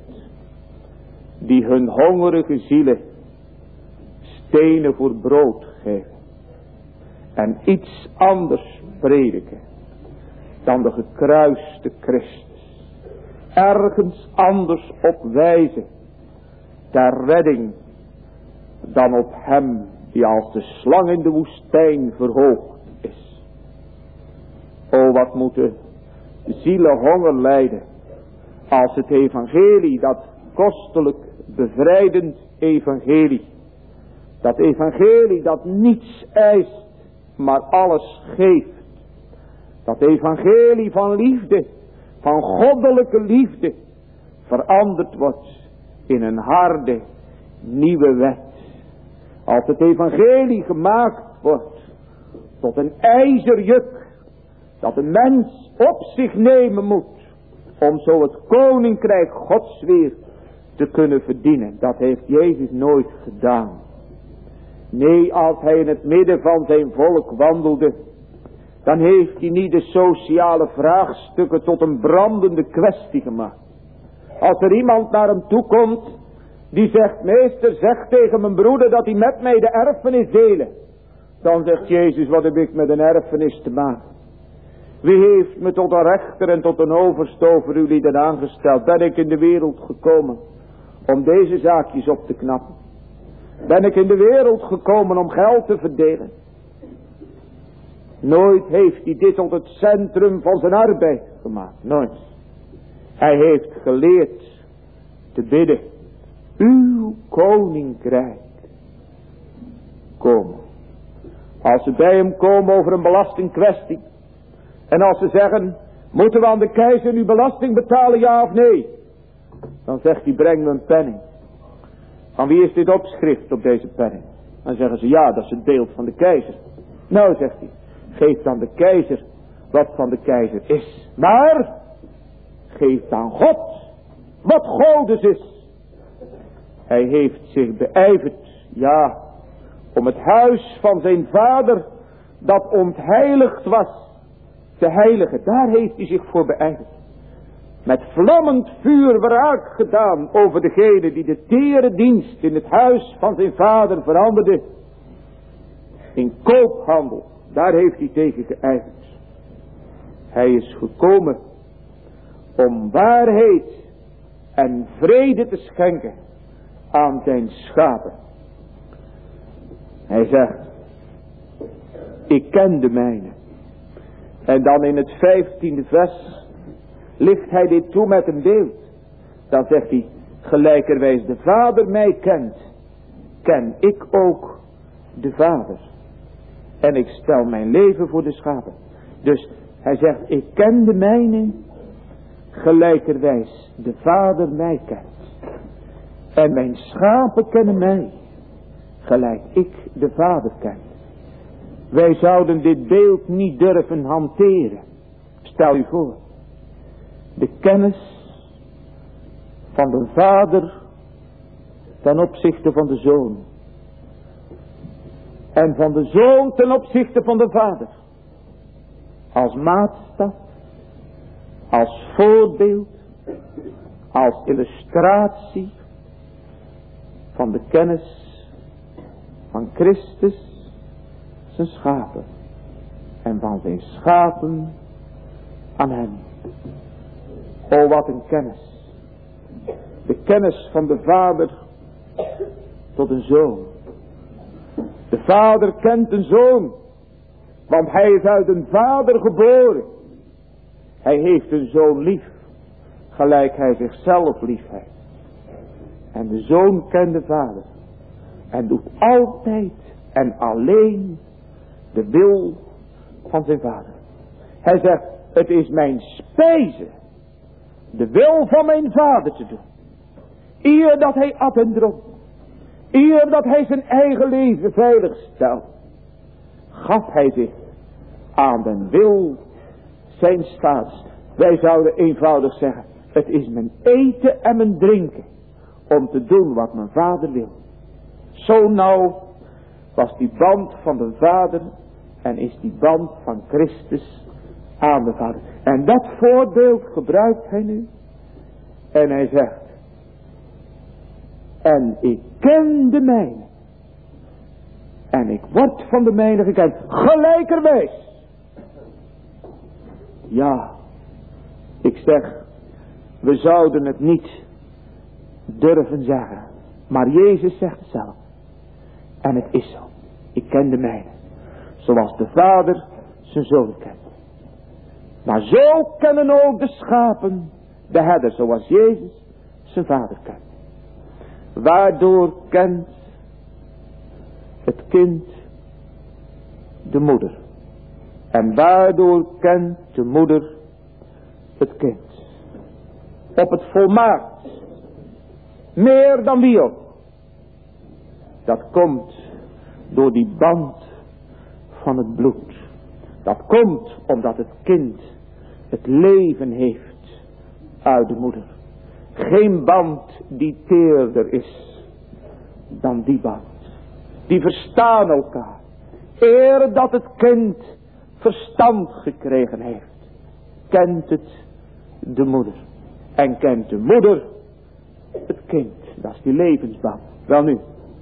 Die hun hongerige zielen stenen voor brood geven. En iets anders prediken dan de gekruiste Christus. Ergens anders op wijzen ter redding dan op hem die als de slang in de woestijn verhoogd is. O, wat moeten de zielen honger lijden als het evangelie, dat kostelijk bevrijdend evangelie, dat evangelie dat niets eist, maar alles geeft, dat evangelie van liefde, van goddelijke liefde, veranderd wordt in een harde nieuwe wet. Als het evangelie gemaakt wordt tot een ijzerjuk dat een mens op zich nemen moet om zo het koninkrijk Gods weer te kunnen verdienen. Dat heeft Jezus nooit gedaan. Nee, als hij in het midden van zijn volk wandelde, dan heeft hij niet de sociale vraagstukken tot een brandende kwestie gemaakt. Als er iemand naar hem toe komt die zegt, meester, zeg tegen mijn broeder dat hij met mij de erfenis delen. Dan zegt Jezus, wat heb ik met een erfenis te maken? Wie heeft me tot een rechter en tot een overste over uw lieden aangesteld? Ben ik in de wereld gekomen om deze zaakjes op te knappen? Ben ik in de wereld gekomen om geld te verdelen? Nooit heeft hij dit tot het centrum van zijn arbeid gemaakt. Nooit. Hij heeft geleerd te bidden. Uw koninkrijk komen. Als ze bij hem komen over een belastingkwestie. En als ze zeggen, moeten we aan de keizer nu belasting betalen, ja of nee? Dan zegt hij, breng me een penning. Van wie is dit opschrift op deze penning? Dan zeggen ze, ja, dat is het beeld van de keizer. Nou, zegt hij, geef dan de keizer wat van de keizer is. Maar, geef geeft aan God, wat Godes is. Hij heeft zich beijverd, ja, om het huis van zijn vader, dat ontheiligd was, te heiligen. Daar heeft hij zich voor beijverd. Met vlammend vuur wraak gedaan over degene die de tere dienst in het huis van zijn vader veranderde in koophandel. Daar heeft hij tegen geijverd. Hij is gekomen om waarheid en vrede te schenken aan zijn schapen. Hij zegt, ik ken de mijne. En dan in het vijftiende vers licht hij dit toe met een beeld. Dan zegt hij, gelijkerwijs de Vader mij kent, ken ik ook de Vader. En ik stel mijn leven voor de schapen. Dus hij zegt, ik ken de mijne, gelijkerwijs de Vader mij kent. En mijn schapen kennen mij, gelijk ik de Vader ken. Wij zouden dit beeld niet durven hanteren. Stel u voor, de kennis van de Vader ten opzichte van de Zoon. En van de Zoon ten opzichte van de Vader. Als maatstaf, als voorbeeld, als illustratie van de kennis van Christus, zijn schapen, en van zijn schapen aan hem. O, wat een kennis. De kennis van de Vader tot een Zoon. De Vader kent een Zoon, want hij is uit een Vader geboren. Hij heeft een Zoon lief, gelijk hij zichzelf lief heeft. En de Zoon kent de Vader en doet altijd en alleen de wil van zijn Vader. Hij zegt, het is mijn spijze de wil van mijn Vader te doen. Eer dat hij at en dronk, eer dat hij zijn eigen leven veilig stelt, gaf hij zich aan den wil zijn staats. Wij zouden eenvoudig zeggen, het is mijn eten en mijn drinken om te doen wat mijn Vader wil. Zo nauw was die band van de Vader en is die band van Christus aan de Vader. En dat voorbeeld gebruikt hij nu. En hij zegt, en ik ken de mijne. En ik word van de mijne gekend. Gelijkerwijs. Ja, ik zeg, we zouden het niet durven zeggen. Maar Jezus zegt het zelf. En het is zo. Ik ken de mijne. Zoals de Vader zijn Zoon kent. Maar zo kennen ook de schapen de herder, zoals Jezus zijn Vader kent. Waardoor kent het kind de moeder. En waardoor kent de moeder het kind. Op het volmaakt. Meer dan wie ook. Dat komt door die band van het bloed. Dat komt omdat het kind het leven heeft uit de moeder. Geen band die teerder is dan die band. Die verstaan elkaar. Eer dat het kind verstand gekregen heeft, kent het de moeder. En kent de moeder het kind. Dat is die levensband. Wel nu,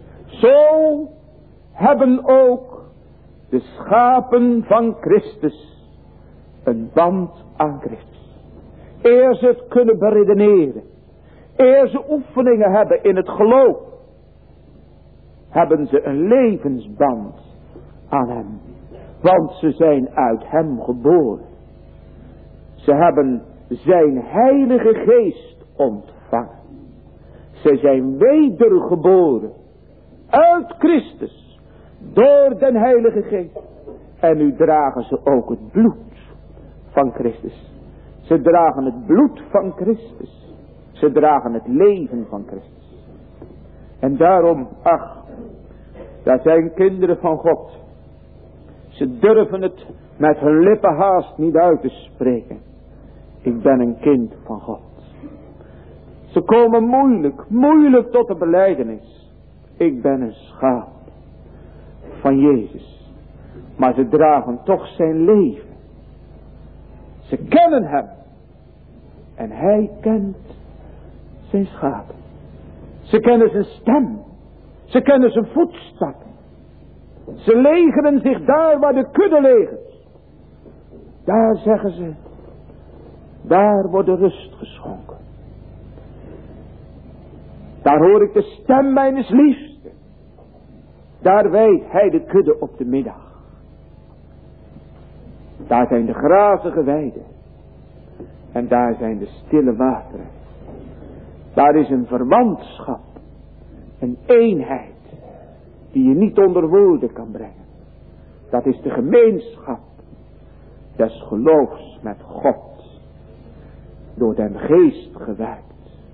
zo hebben ook de schapen van Christus een band aan Christus. Eer ze het kunnen beredeneren, eer ze oefeningen hebben in het geloof, hebben ze een levensband aan hem. Want ze zijn uit hem geboren. Ze hebben zijn heilige geest ontvangen. Ze zijn wedergeboren uit Christus door den heilige geest. En nu dragen ze ook het bloed van Christus. Ze dragen het bloed van Christus. Ze dragen het leven van Christus. En daarom, ach, daar zijn kinderen van God. Ze durven het met hun lippen haast niet uit te spreken. ik ben een kind van God. Ze komen moeilijk, moeilijk tot de belijdenis. Ik ben een schaap van Jezus. Maar ze dragen toch zijn leven. Ze kennen hem. En hij kent zijn schapen. Ze kennen zijn stem. Ze kennen zijn voetstappen. Ze legeren zich daar waar de kudde legert. Daar zeggen ze, daar wordt de rust geschonken. Daar hoor ik de stem mijns liefsten. Daar wijdt hij de kudde op de middag. Daar zijn de grazige weiden. En daar zijn de stille wateren. Daar is een verwantschap. Een eenheid. Die je niet onder woorden kan brengen. Dat is de gemeenschap. Des geloofs met God. Door den geest gewerkt.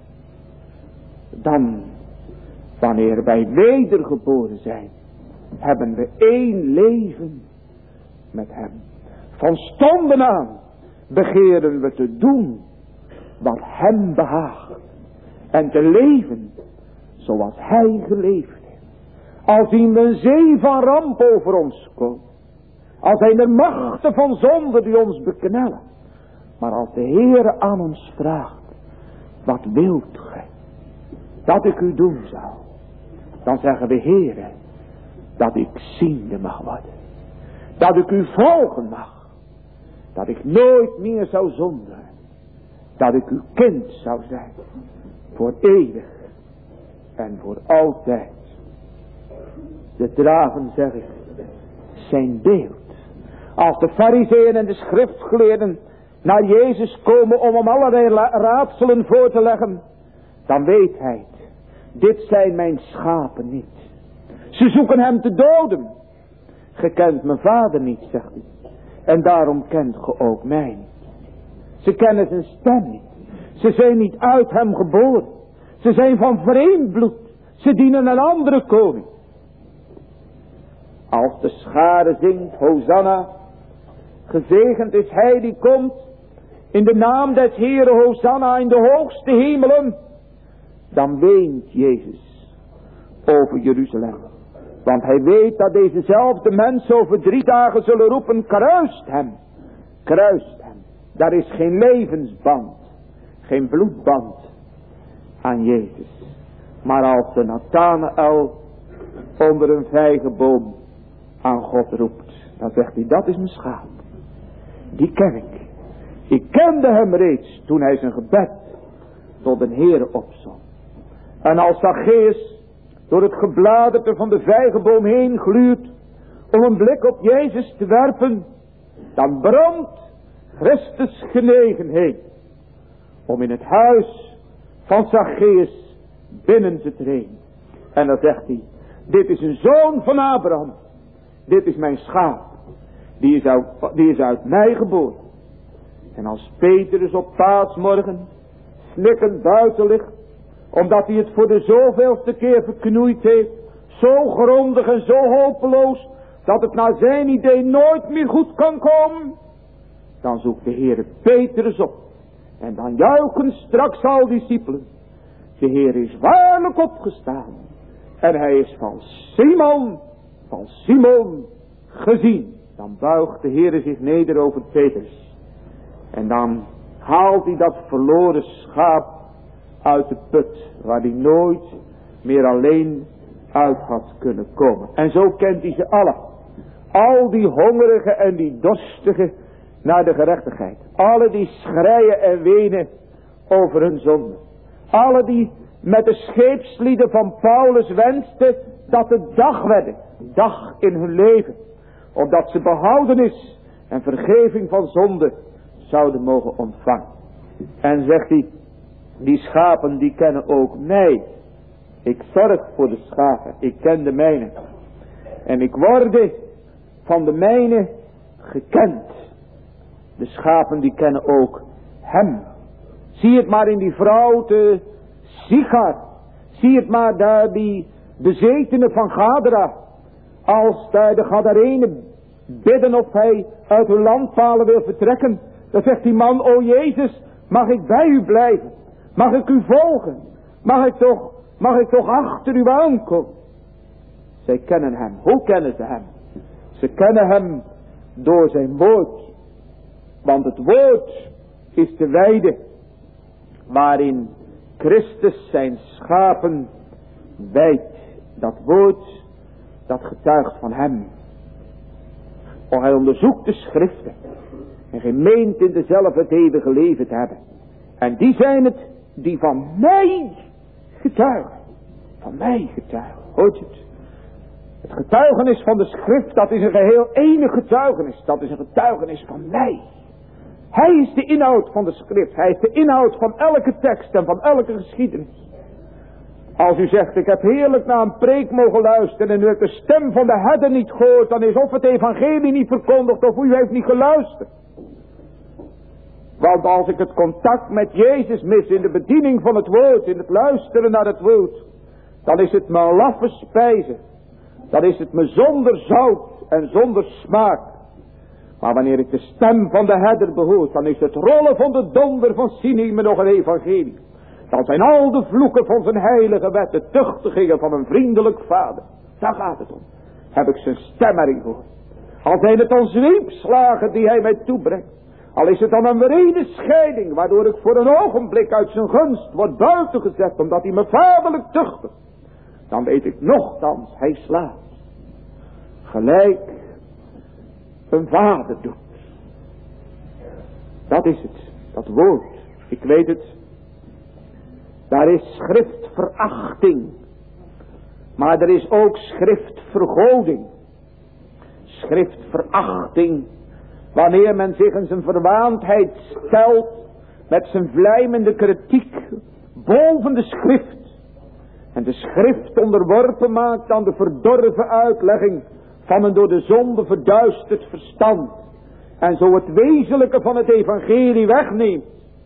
Dan, wanneer wij wedergeboren zijn, hebben we één leven met hem. Van stonden aan begeren we te doen wat hem behaagt. En te leven zoals hij geleefd heeft. Al zien we een zee van ramp over ons komen. Al zijn er machten van zonde die ons beknellen. Maar als de Heere aan ons vraagt, wat wilt gij dat ik u doen zou? Dan zeggen we, Heere, dat ik ziende mag worden. Dat ik u volgen mag. Dat ik nooit meer zou zondigen. Dat ik uw kind zou zijn. Voor eeuwig. En voor altijd. De dragen, zeg ik, zijn beeld. Als de farizeeën en de schriftgeleerden naar Jezus komen om hem allerlei raadselen voor te leggen, dan weet hij het. Dit zijn mijn schapen niet. Ze zoeken hem te doden. Ge kent mijn vader niet, zegt hij. En daarom kent ge ook mij niet. Ze kennen zijn stem niet. Ze zijn niet uit hem geboren. Ze zijn van vreemd bloed. Ze dienen een andere koning. Als de schare zingt, Hosanna, gezegend is hij die komt, in de naam des Heere, Hosanna, in de hoogste hemelen, dan weent Jezus over Jeruzalem. Want hij weet dat dezezelfde mensen over drie dagen zullen roepen, kruist hem, kruist hem. Daar is geen levensband, geen bloedband aan Jezus. Maar als de Nathanael onder een vijgenboom aan God roept, dan zegt hij, dat is mijn schaap. Die ken ik. Ik kende hem reeds toen hij zijn gebed tot de Heere opzond. En als Zacchaeus door het gebladerte van de vijgenboom heen gluurt om een blik op Jezus te werpen, dan brandt Christus genegenheid om in het huis van Zacchaeus binnen te treden. En dan zegt hij, dit is een zoon van Abraham. Dit is mijn schaap. Die is uit, die is uit mij geboren. En als Petrus op paasmorgen snikkend buiten ligt, omdat hij het voor de zoveelste keer verknoeid heeft, zo grondig en zo hopeloos, dat het naar zijn idee nooit meer goed kan komen, dan zoekt de Heere Petrus op. En dan juichen straks al discipelen. De Heer is waarlijk opgestaan. En hij is van Simon, van Simon gezien. Dan buigt de Heere zich neder over Petrus. En dan haalt hij dat verloren schaap uit de put, waar hij nooit meer alleen uit had kunnen komen. En zo kent hij ze allen. Al die hongerigen en die dorstigen naar de gerechtigheid. Alle die schreien en wenen over hun zonde. Alle die met de scheepslieden van Paulus wensten dat het dag werden. Dag in hun leven. Opdat ze behoudenis en vergeving van zonde zouden mogen ontvangen. En zegt hij, die schapen die kennen ook mij. Ik zorg voor de schapen. Ik ken de mijne. En ik word van de mijne gekend. De schapen die kennen ook hem. Zie het maar in die vrouw te Sichar. Zie het maar daar die bezetenen van Gadara. Als daar de Gadarenen bidden of hij uit hun landpalen wil vertrekken. Dan zegt die man, o Jezus, mag ik bij u blijven? Mag ik u volgen? Mag ik toch, mag ik toch achter u aankomen? Zij kennen hem. Hoe kennen ze hem? Ze kennen hem door zijn woord. Want het woord is de weide waarin Christus zijn schapen weidt. Dat woord, dat getuigt van hem. O, hij onderzoekt de schriften. En gij meent in dezelfde het eeuwige leven te hebben. En die zijn het die van mij getuigen. Van mij getuigen. Hoort je het? Het getuigenis van de schrift, dat is een geheel enig getuigenis. Dat is een getuigenis van mij. Hij is de inhoud van de schrift. Hij is de inhoud van elke tekst en van elke geschiedenis. Als u zegt, ik heb heerlijk naar een preek mogen luisteren en u hebt de stem van de herder niet gehoord, dan is of het evangelie niet verkondigd of u heeft niet geluisterd. Want als ik het contact met Jezus mis in de bediening van het woord, in het luisteren naar het woord, dan is het me laffe spijze. Dan is het me zonder zout en zonder smaak. Maar wanneer ik de stem van de herder behoor, dan is het rollen van de donder van Sinai me nog een evangelie. Dan zijn al de vloeken van zijn heilige wet de tuchtigingen van een vriendelijk vader. Daar gaat het om. Heb ik zijn stem erin gehoord. Al zijn het dan zweepslagen die hij mij toebrengt. Al is het dan een wrede scheiding, waardoor ik voor een ogenblik uit zijn gunst word buiten gezet, omdat hij me vaderlijk tuchtigt. Dan weet ik nochtans, hij slaapt. Gelijk een vader doet. Dat is het, dat woord. Ik weet het. Daar is schriftverachting. Maar er is ook schriftvergoding. Schriftverachting. Wanneer men zich in zijn verwaandheid stelt met zijn vlijmende kritiek boven de schrift. En de schrift onderworpen maakt aan de verdorven uitlegging van een door de zonde verduisterd verstand. En zo het wezenlijke van het evangelie wegneemt.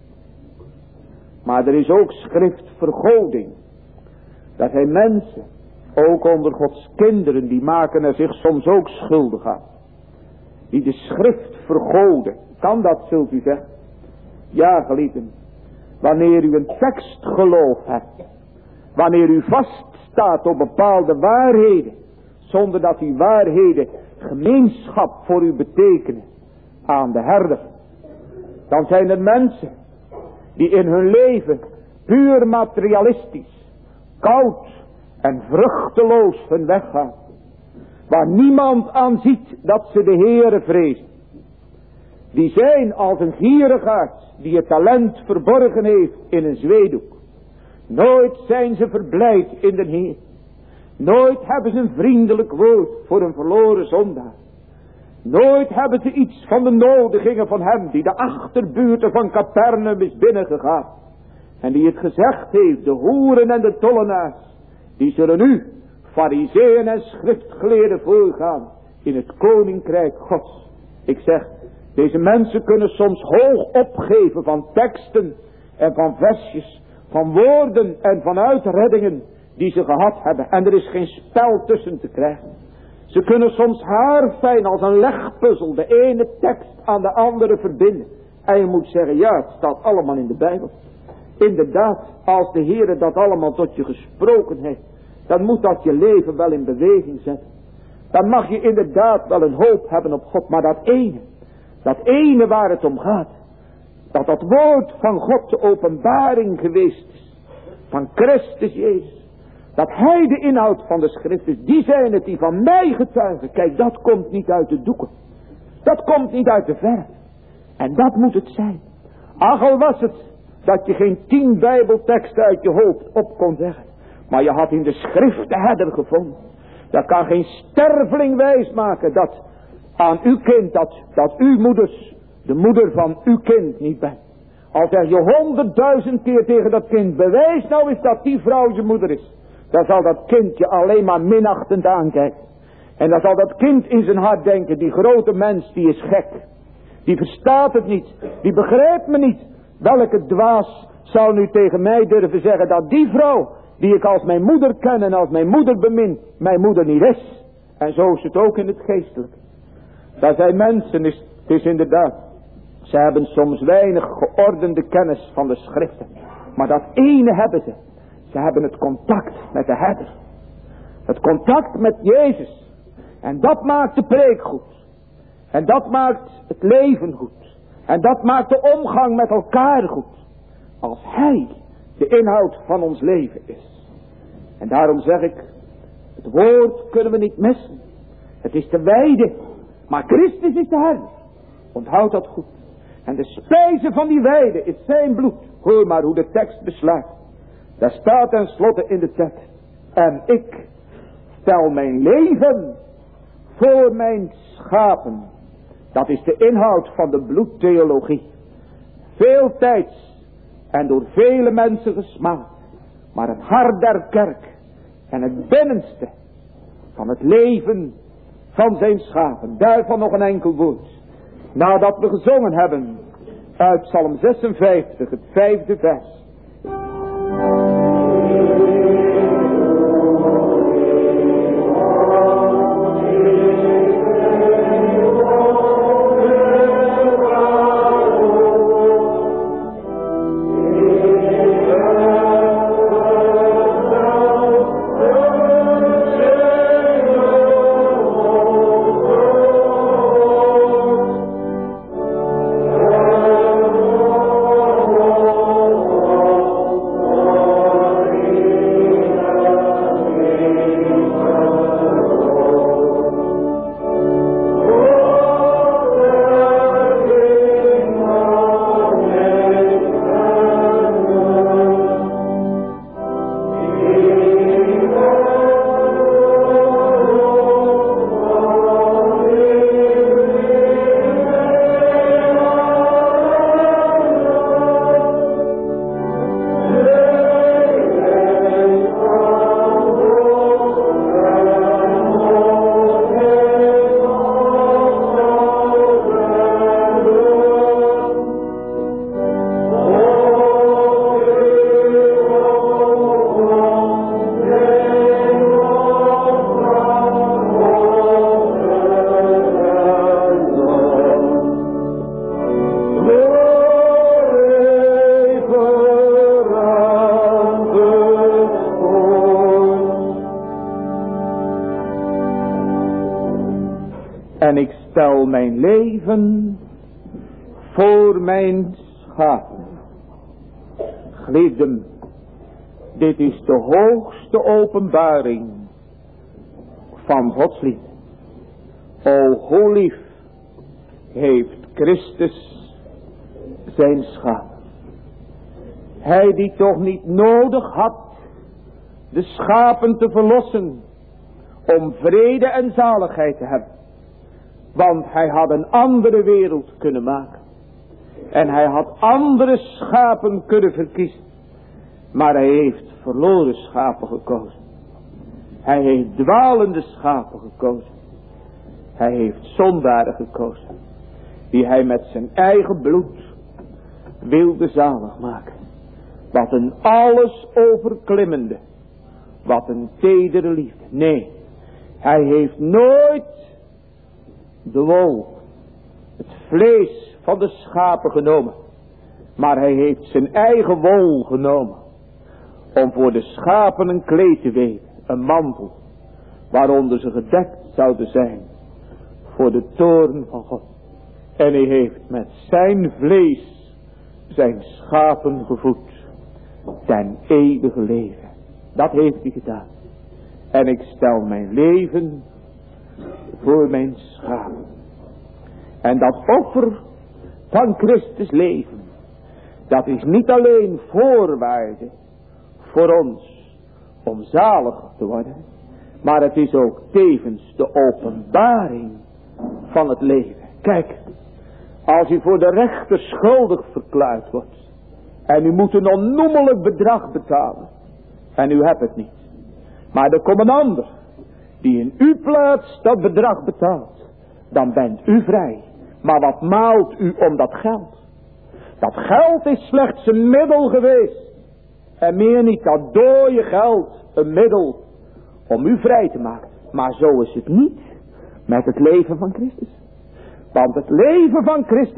Maar er is ook schriftvergoding. Dat hij mensen, ook onder Gods kinderen, die maken er zich soms ook schuldig aan. Die de schrift vergoden. Kan dat, zult u zeggen? Ja, geliefden. Wanneer u een tekstgeloof hebt. Wanneer u vaststaat op bepaalde waarheden. Zonder dat die waarheden gemeenschap voor u betekenen. Aan de herder. Dan zijn er mensen die in hun leven puur materialistisch, koud en vruchteloos hun weg gaan. Waar niemand aan ziet dat ze de Heere vrezen. Die zijn als een gierigaard die het talent verborgen heeft in een zweedoek. Nooit zijn ze verblijd in de Heer. Nooit hebben ze een vriendelijk woord voor een verloren zondaar. Nooit hebben ze iets van de nodigingen van hem die de achterbuurten van Capernaum is binnengegaan. En die het gezegd heeft, de hoeren en de tollenaars, die zullen nu, farizeeën en schriftgeleerden, voorgaan in het koninkrijk Gods. Ik zeg, deze mensen kunnen soms hoog opgeven van teksten en van versjes, van woorden en van uitreddingen die ze gehad hebben. En er is geen spel tussen te krijgen. Ze kunnen soms haarfijn als een legpuzzel de ene tekst aan de andere verbinden. En je moet zeggen, ja, het staat allemaal in de Bijbel. Inderdaad, als de Heere dat allemaal tot je gesproken heeft, dan moet dat je leven wel in beweging zetten. Dan mag je inderdaad wel een hoop hebben op God. Maar dat ene, dat ene waar het om gaat, dat dat woord van God de openbaring geweest is, van Christus Jezus, dat hij de inhoud van de schrift is, die zijn het die van mij getuigen. Kijk, dat komt niet uit de doeken. Dat komt niet uit de verf. En dat moet het zijn. Ach, al was het dat je geen tien bijbelteksten uit je hoofd op kon zeggen. Maar je had in de schrift de herder gevonden. Dat kan geen sterveling wijsmaken dat aan uw kind, dat, dat uw moeders de moeder van uw kind niet bent. Al zeg je honderdduizend keer tegen dat kind, bewijs nou eens dat die vrouw je moeder is. Dan zal dat kind je alleen maar minachtend aankijken. En dan zal dat kind in zijn hart denken, die grote mens die is gek. Die verstaat het niet, die begrijpt me niet. Welke dwaas zou nu tegen mij durven zeggen dat die vrouw, die ik als mijn moeder ken en als mijn moeder bemin, mijn moeder niet is. En zo is het ook in het geestelijke. Daar zijn mensen, is, het is inderdaad Ze hebben soms weinig geordende kennis van de schriften. Maar dat ene hebben ze. Ze hebben het contact met de herder. Het contact met Jezus. En dat maakt de preek goed. En dat maakt het leven goed. En dat maakt de omgang met elkaar goed. Als Hij de inhoud van ons leven is. En daarom zeg ik, het woord kunnen we niet missen. Het is de weide, maar Christus is de herder. Onthoud dat goed. En de spijze van die weide is zijn bloed. Hoor maar hoe de tekst besluit. Daar staat tenslotte in de tekst. En ik stel mijn leven voor mijn schapen. Dat is de inhoud van de bloedtheologie. Veel tijds en door vele mensen gesmaakt. Maar het hart der kerk en het binnenste van het leven van zijn schapen. Daarvan nog een enkel woord. Nadat we gezongen hebben uit Psalm zesenvijftig, het vijfde vers. En ik stel mijn leven voor mijn schapen. Geliefden, dit is de hoogste openbaring van Gods liefde. O, hoe lief heeft Christus zijn schapen. Hij die toch niet nodig had de schapen te verlossen om vrede en zaligheid te hebben. Want hij had een andere wereld kunnen maken. En hij had andere schapen kunnen verkiezen. Maar hij heeft verloren schapen gekozen. Hij heeft dwalende schapen gekozen. Hij heeft zondaren gekozen. Die hij met zijn eigen bloed wilde zalig maken. Wat een alles overklimmende. Wat een tedere liefde. Nee, hij heeft nooit de wol, het vlees van de schapen genomen. Maar hij heeft zijn eigen wol genomen. Om voor de schapen een kleed te weven. Een mantel. Waaronder ze gedekt zouden zijn. Voor de toorn van God. En hij heeft met zijn vlees zijn schapen gevoed. Ten eeuwige leven. Dat heeft hij gedaan. En ik stel mijn leven voor mijn schapen. En dat offer van Christus leven. Dat is niet alleen voorwaarde voor ons om zalig te worden. Maar het is ook tevens de openbaring van het leven. Kijk, als u voor de rechter schuldig verklaard wordt. En u moet een onnoemelijk bedrag betalen. En u hebt het niet. Maar er komt een ander die in uw plaats dat bedrag betaalt. Dan bent u vrij. Maar wat maalt u om dat geld? Dat geld is slechts een middel geweest. En meer niet, dat dode geld een middel om u vrij te maken. Maar zo is het niet met het leven van Christus. Want het leven van Christus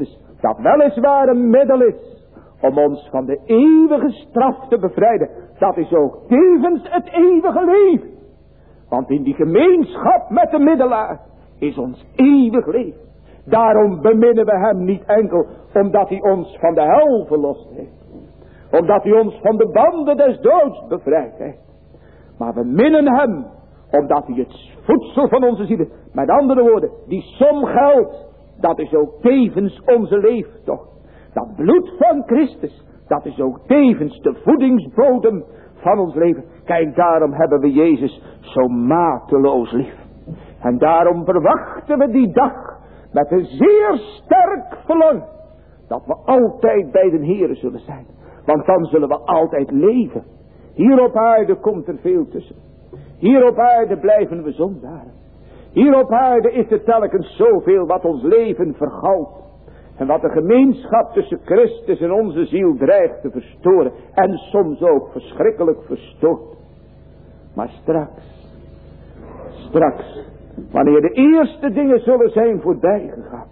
Dat weliswaar een middel is om ons van de eeuwige straf te bevrijden. Dat is ook tevens het eeuwige leven. Want in die gemeenschap met de middelaar is ons eeuwig leven. Daarom beminnen we hem niet enkel omdat hij ons van de hel verlost heeft. Omdat hij ons van de banden des doods bevrijd heeft. Maar we minnen hem omdat hij het voedsel van onze zielen, met andere woorden, die som geld, dat is ook tevens onze leeftocht. Dat bloed van Christus, dat is ook tevens de voedingsbodem van ons leven. Kijk, daarom hebben we Jezus zo mateloos lief. En daarom verwachten we die dag met een zeer sterk verlangen dat we altijd bij de Heere zullen zijn. Want dan zullen we altijd leven. Hier op aarde komt er veel tussen. Hier op aarde blijven we zondaren. Hier op aarde is er telkens zoveel wat ons leven vergalt. En wat de gemeenschap tussen Christus en onze ziel dreigt te verstoren. En soms ook verschrikkelijk verstoort. Maar straks, straks, wanneer de eerste dingen zullen zijn voorbij gegaan.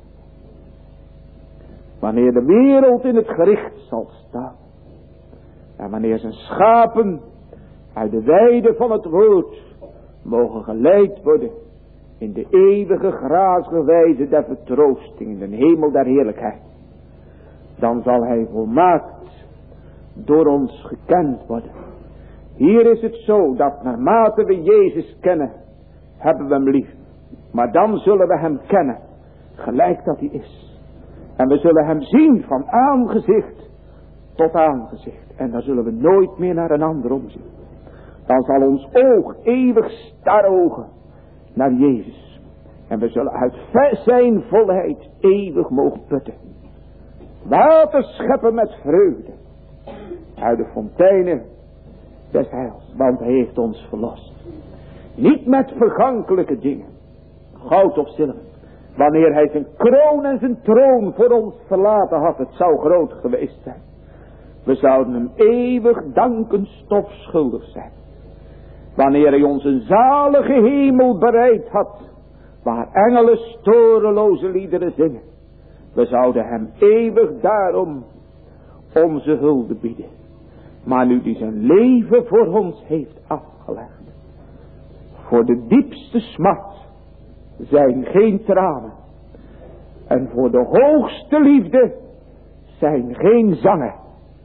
Wanneer de wereld in het gericht zal staan. En wanneer zijn schapen uit de weide van het woord mogen geleid worden in de eeuwige grazige wijze der vertroosting in de hemel der heerlijkheid. Dan zal hij volmaakt door ons gekend worden. Hier is het zo dat naarmate we Jezus kennen, hebben we hem lief. Maar dan zullen we hem kennen, gelijk dat hij is. En we zullen hem zien van aangezicht tot aangezicht. En dan zullen we nooit meer naar een ander omzien. Dan zal ons oog eeuwig starogen naar Jezus. En we zullen uit zijn volheid eeuwig mogen putten. Water scheppen met vreugde. Uit de fonteinen des heils. Want hij heeft ons verlost. Niet met vergankelijke dingen. Goud of zilver. Wanneer hij zijn kroon en zijn troon voor ons verlaten had. Het zou groot geweest zijn. We zouden hem eeuwig dankenstof schuldig zijn. Wanneer hij ons een zalige hemel bereid had. Waar engelen storeloze liederen zingen. We zouden hem eeuwig daarom onze hulde bieden. Maar nu die zijn leven voor ons heeft afgelegd. Voor de diepste smart zijn geen tranen. En voor de hoogste liefde zijn geen zangen.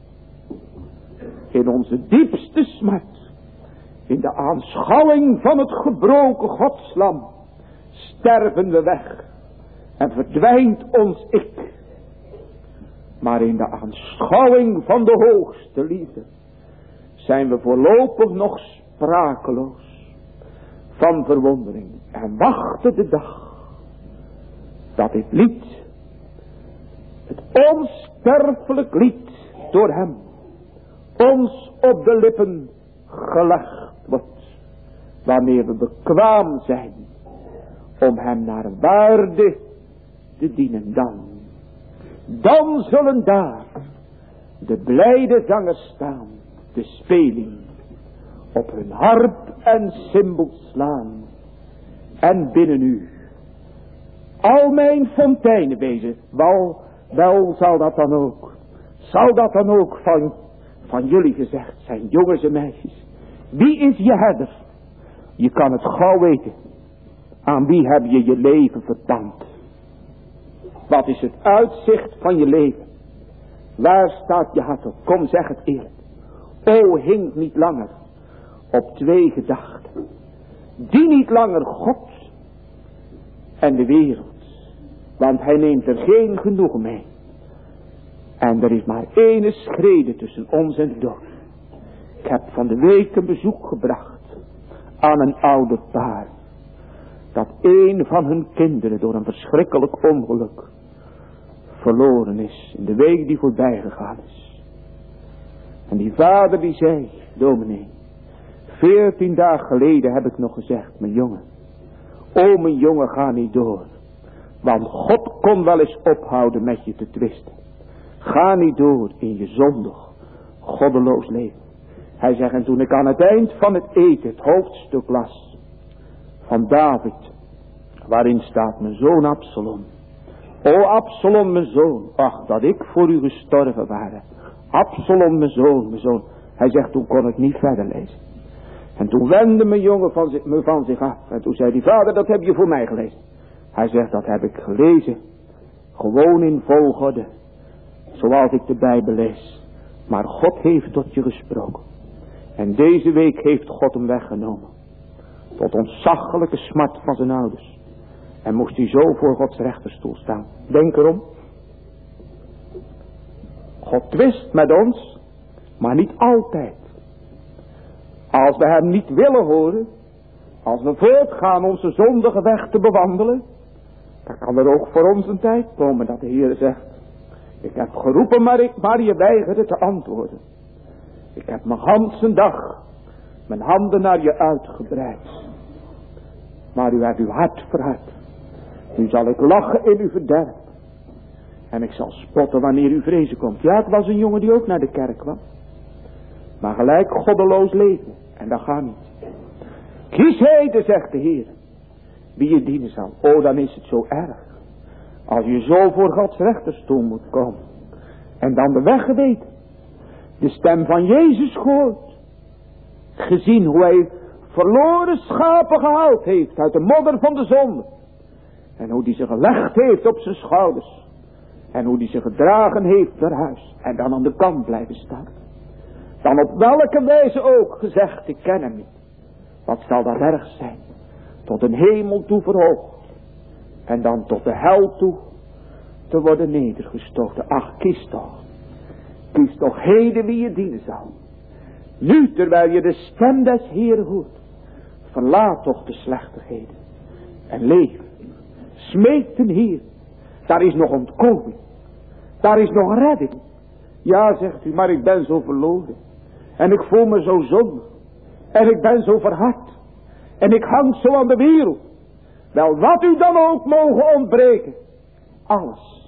In onze diepste smart, in de aanschouwing van het gebroken godslam, sterven we weg en verdwijnt ons ik. Maar in de aanschouwing van de hoogste liefde zijn we voorlopig nog sprakeloos van verwondering en wachten de dag dat dit lied, het onsterfelijk lied door hem, ons op de lippen gelegd wordt, wanneer we bekwaam zijn om hem naar waarde te dienen. Dan, dan zullen daar de blijde zangers staan, de speling, op hun harp en cymbel slaan, en binnen u al mijn fonteinen wezen. Wel, wel zal dat dan ook, zal dat dan ook van Van jullie gezegd zijn, jongens en meisjes. Wie is je herder? Je kan het gauw weten. Aan wie heb je je leven verpand? Wat is het uitzicht van je leven? Waar staat je hart op? Kom, zeg het eerlijk. O, hing niet langer op twee gedachten. Die niet langer God en de wereld. Want hij neemt er geen genoegen mee. En er is maar één schrede tussen ons en de dood. Ik heb van de week een bezoek gebracht aan een ouder paar. Dat een van hun kinderen door een verschrikkelijk ongeluk verloren is. In de week die voorbij gegaan is. En die vader die zei, dominee, veertien dagen geleden heb ik nog gezegd, mijn jongen. O mijn jongen, ga niet door. Want God kon wel eens ophouden met je te twisten. Ga niet door in je zondig, goddeloos leven. Hij zegt, en toen ik aan het eind van het eten het hoofdstuk las van David, waarin staat mijn zoon Absalom, O Absalom, mijn zoon, ach, dat ik voor u gestorven ware. Absalom, mijn zoon, mijn zoon. Hij zegt, toen kon ik niet verder lezen. En toen wendde mijn jongen van zich, me van zich af. En toen zei hij, vader, dat heb je voor mij gelezen. Hij zegt, dat heb ik gelezen. Gewoon in volgorde. Zoals ik de Bijbel lees. Maar God heeft tot je gesproken. En deze week heeft God hem weggenomen. Tot ontzaglijke smart van zijn ouders. En moest hij zo voor Gods rechterstoel staan. Denk erom. God twist met ons. Maar niet altijd. Als we hem niet willen horen. Als we voortgaan onze zondige weg te bewandelen. Dan kan er ook voor ons een tijd komen dat de Heer zegt. Ik heb geroepen maar, ik, maar je weigerde te antwoorden. Ik heb mijn ganse dag. Mijn handen naar je uitgebreid. Maar u hebt uw hart verhard. Nu zal ik lachen in uw verderf. En ik zal spotten wanneer u vrezen komt. Ja, het was een jongen die ook naar de kerk kwam. Maar gelijk goddeloos leven. En dat gaat niet. Kies heden, zegt de Heer. Wie je dienen zal. Oh, dan is het zo erg. Als je zo voor Gods rechterstoel moet komen. En dan de weg geweten. De stem van Jezus gehoord. Gezien hoe hij verloren schapen gehaald heeft uit de modder van de zonde. En hoe die ze gelegd heeft op zijn schouders. En hoe die ze gedragen heeft naar huis. En dan aan de kant blijven staan. Dan op welke wijze ook gezegd, ik ken hem niet. Wat zal dat erg zijn? Tot een hemel toe verhoogd. En dan tot de hel toe te worden nedergestoten. Ach, kies toch. Kies toch heden wie je dienen zal. Nu terwijl je de stem des Heeren hoort. Verlaat toch de slechtigheden. En leef. Smeek ten Heer. Daar is nog ontkoming. Daar is nog redding. Ja, zegt u, maar ik ben zo verloren. En ik voel me zo zondig. En ik ben zo verhard. En ik hang zo aan de wereld. Wel, wat u dan ook mogen ontbreken. Alles.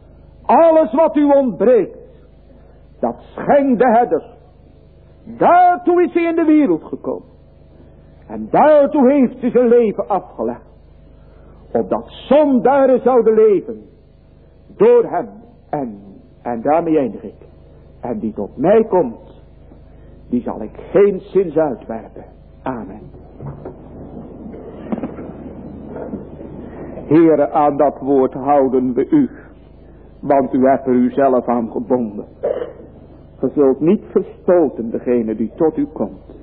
Alles wat u ontbreekt. Dat schenkt de herder. Daartoe is hij in de wereld gekomen. En daartoe heeft hij zijn leven afgelegd. Opdat zondaren zouden leven. Door hem. En, en daarmee eindig ik. En die tot mij komt. Die zal ik geen zins uitwerpen. Amen. Heere, aan dat woord houden we u. Want u hebt er uzelf aan gebonden. Ge zult niet verstoten degene die tot u komt.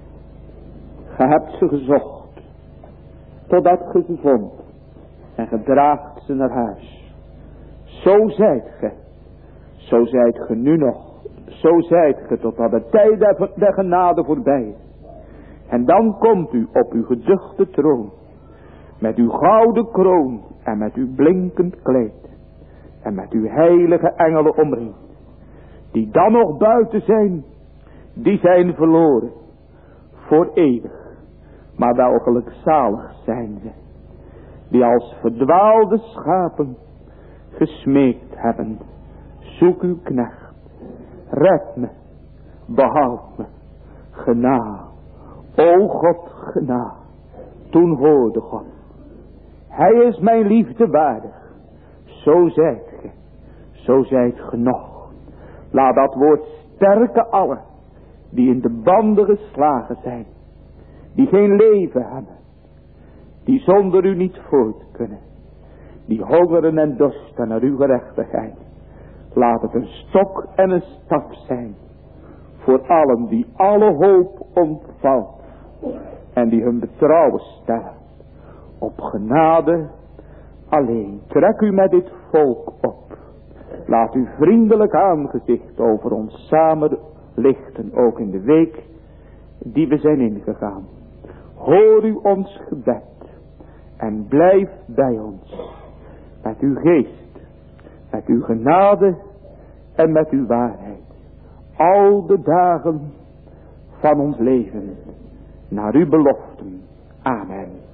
Ge hebt ze gezocht. Totdat ge ze vond. En ge draagt ze naar huis. Zo zijt ge. Zo zijt ge nu nog. Zo zijt ge totdat de tijd der genade voorbij is. En dan komt u op uw geduchte troon. Met uw gouden kroon. En met uw blinkend kleed. En met uw heilige engelen omringd. Die dan nog buiten zijn. Die zijn verloren. Voor eeuwig. Maar wel gelukzalig zijn ze. Die als verdwaalde schapen. Gesmeekt hebben. Zoek uw knecht. Red me. Behoud me. Genade. O God, genade. Toen hoorde God. Hij is mijn liefde waardig. Zo zijt ge. Zo zijt ge nog. Laat dat woord sterken allen. Die in de banden geslagen zijn. Die geen leven hebben. Die zonder u niet voort kunnen. Die hongeren en dorsten naar uw gerechtigheid. Laat het een stok en een staf zijn. Voor allen die alle hoop ontvalt. En die hun betrouwen stellen. Op genade alleen. Trek u met dit volk op. Laat uw vriendelijk aangezicht over ons samen lichten. Ook in de week die we zijn ingegaan. Hoor u ons gebed. En blijf bij ons. Met uw geest. Met uw genade. En met uw waarheid. Al de dagen van ons leven. Naar uw beloften. Amen.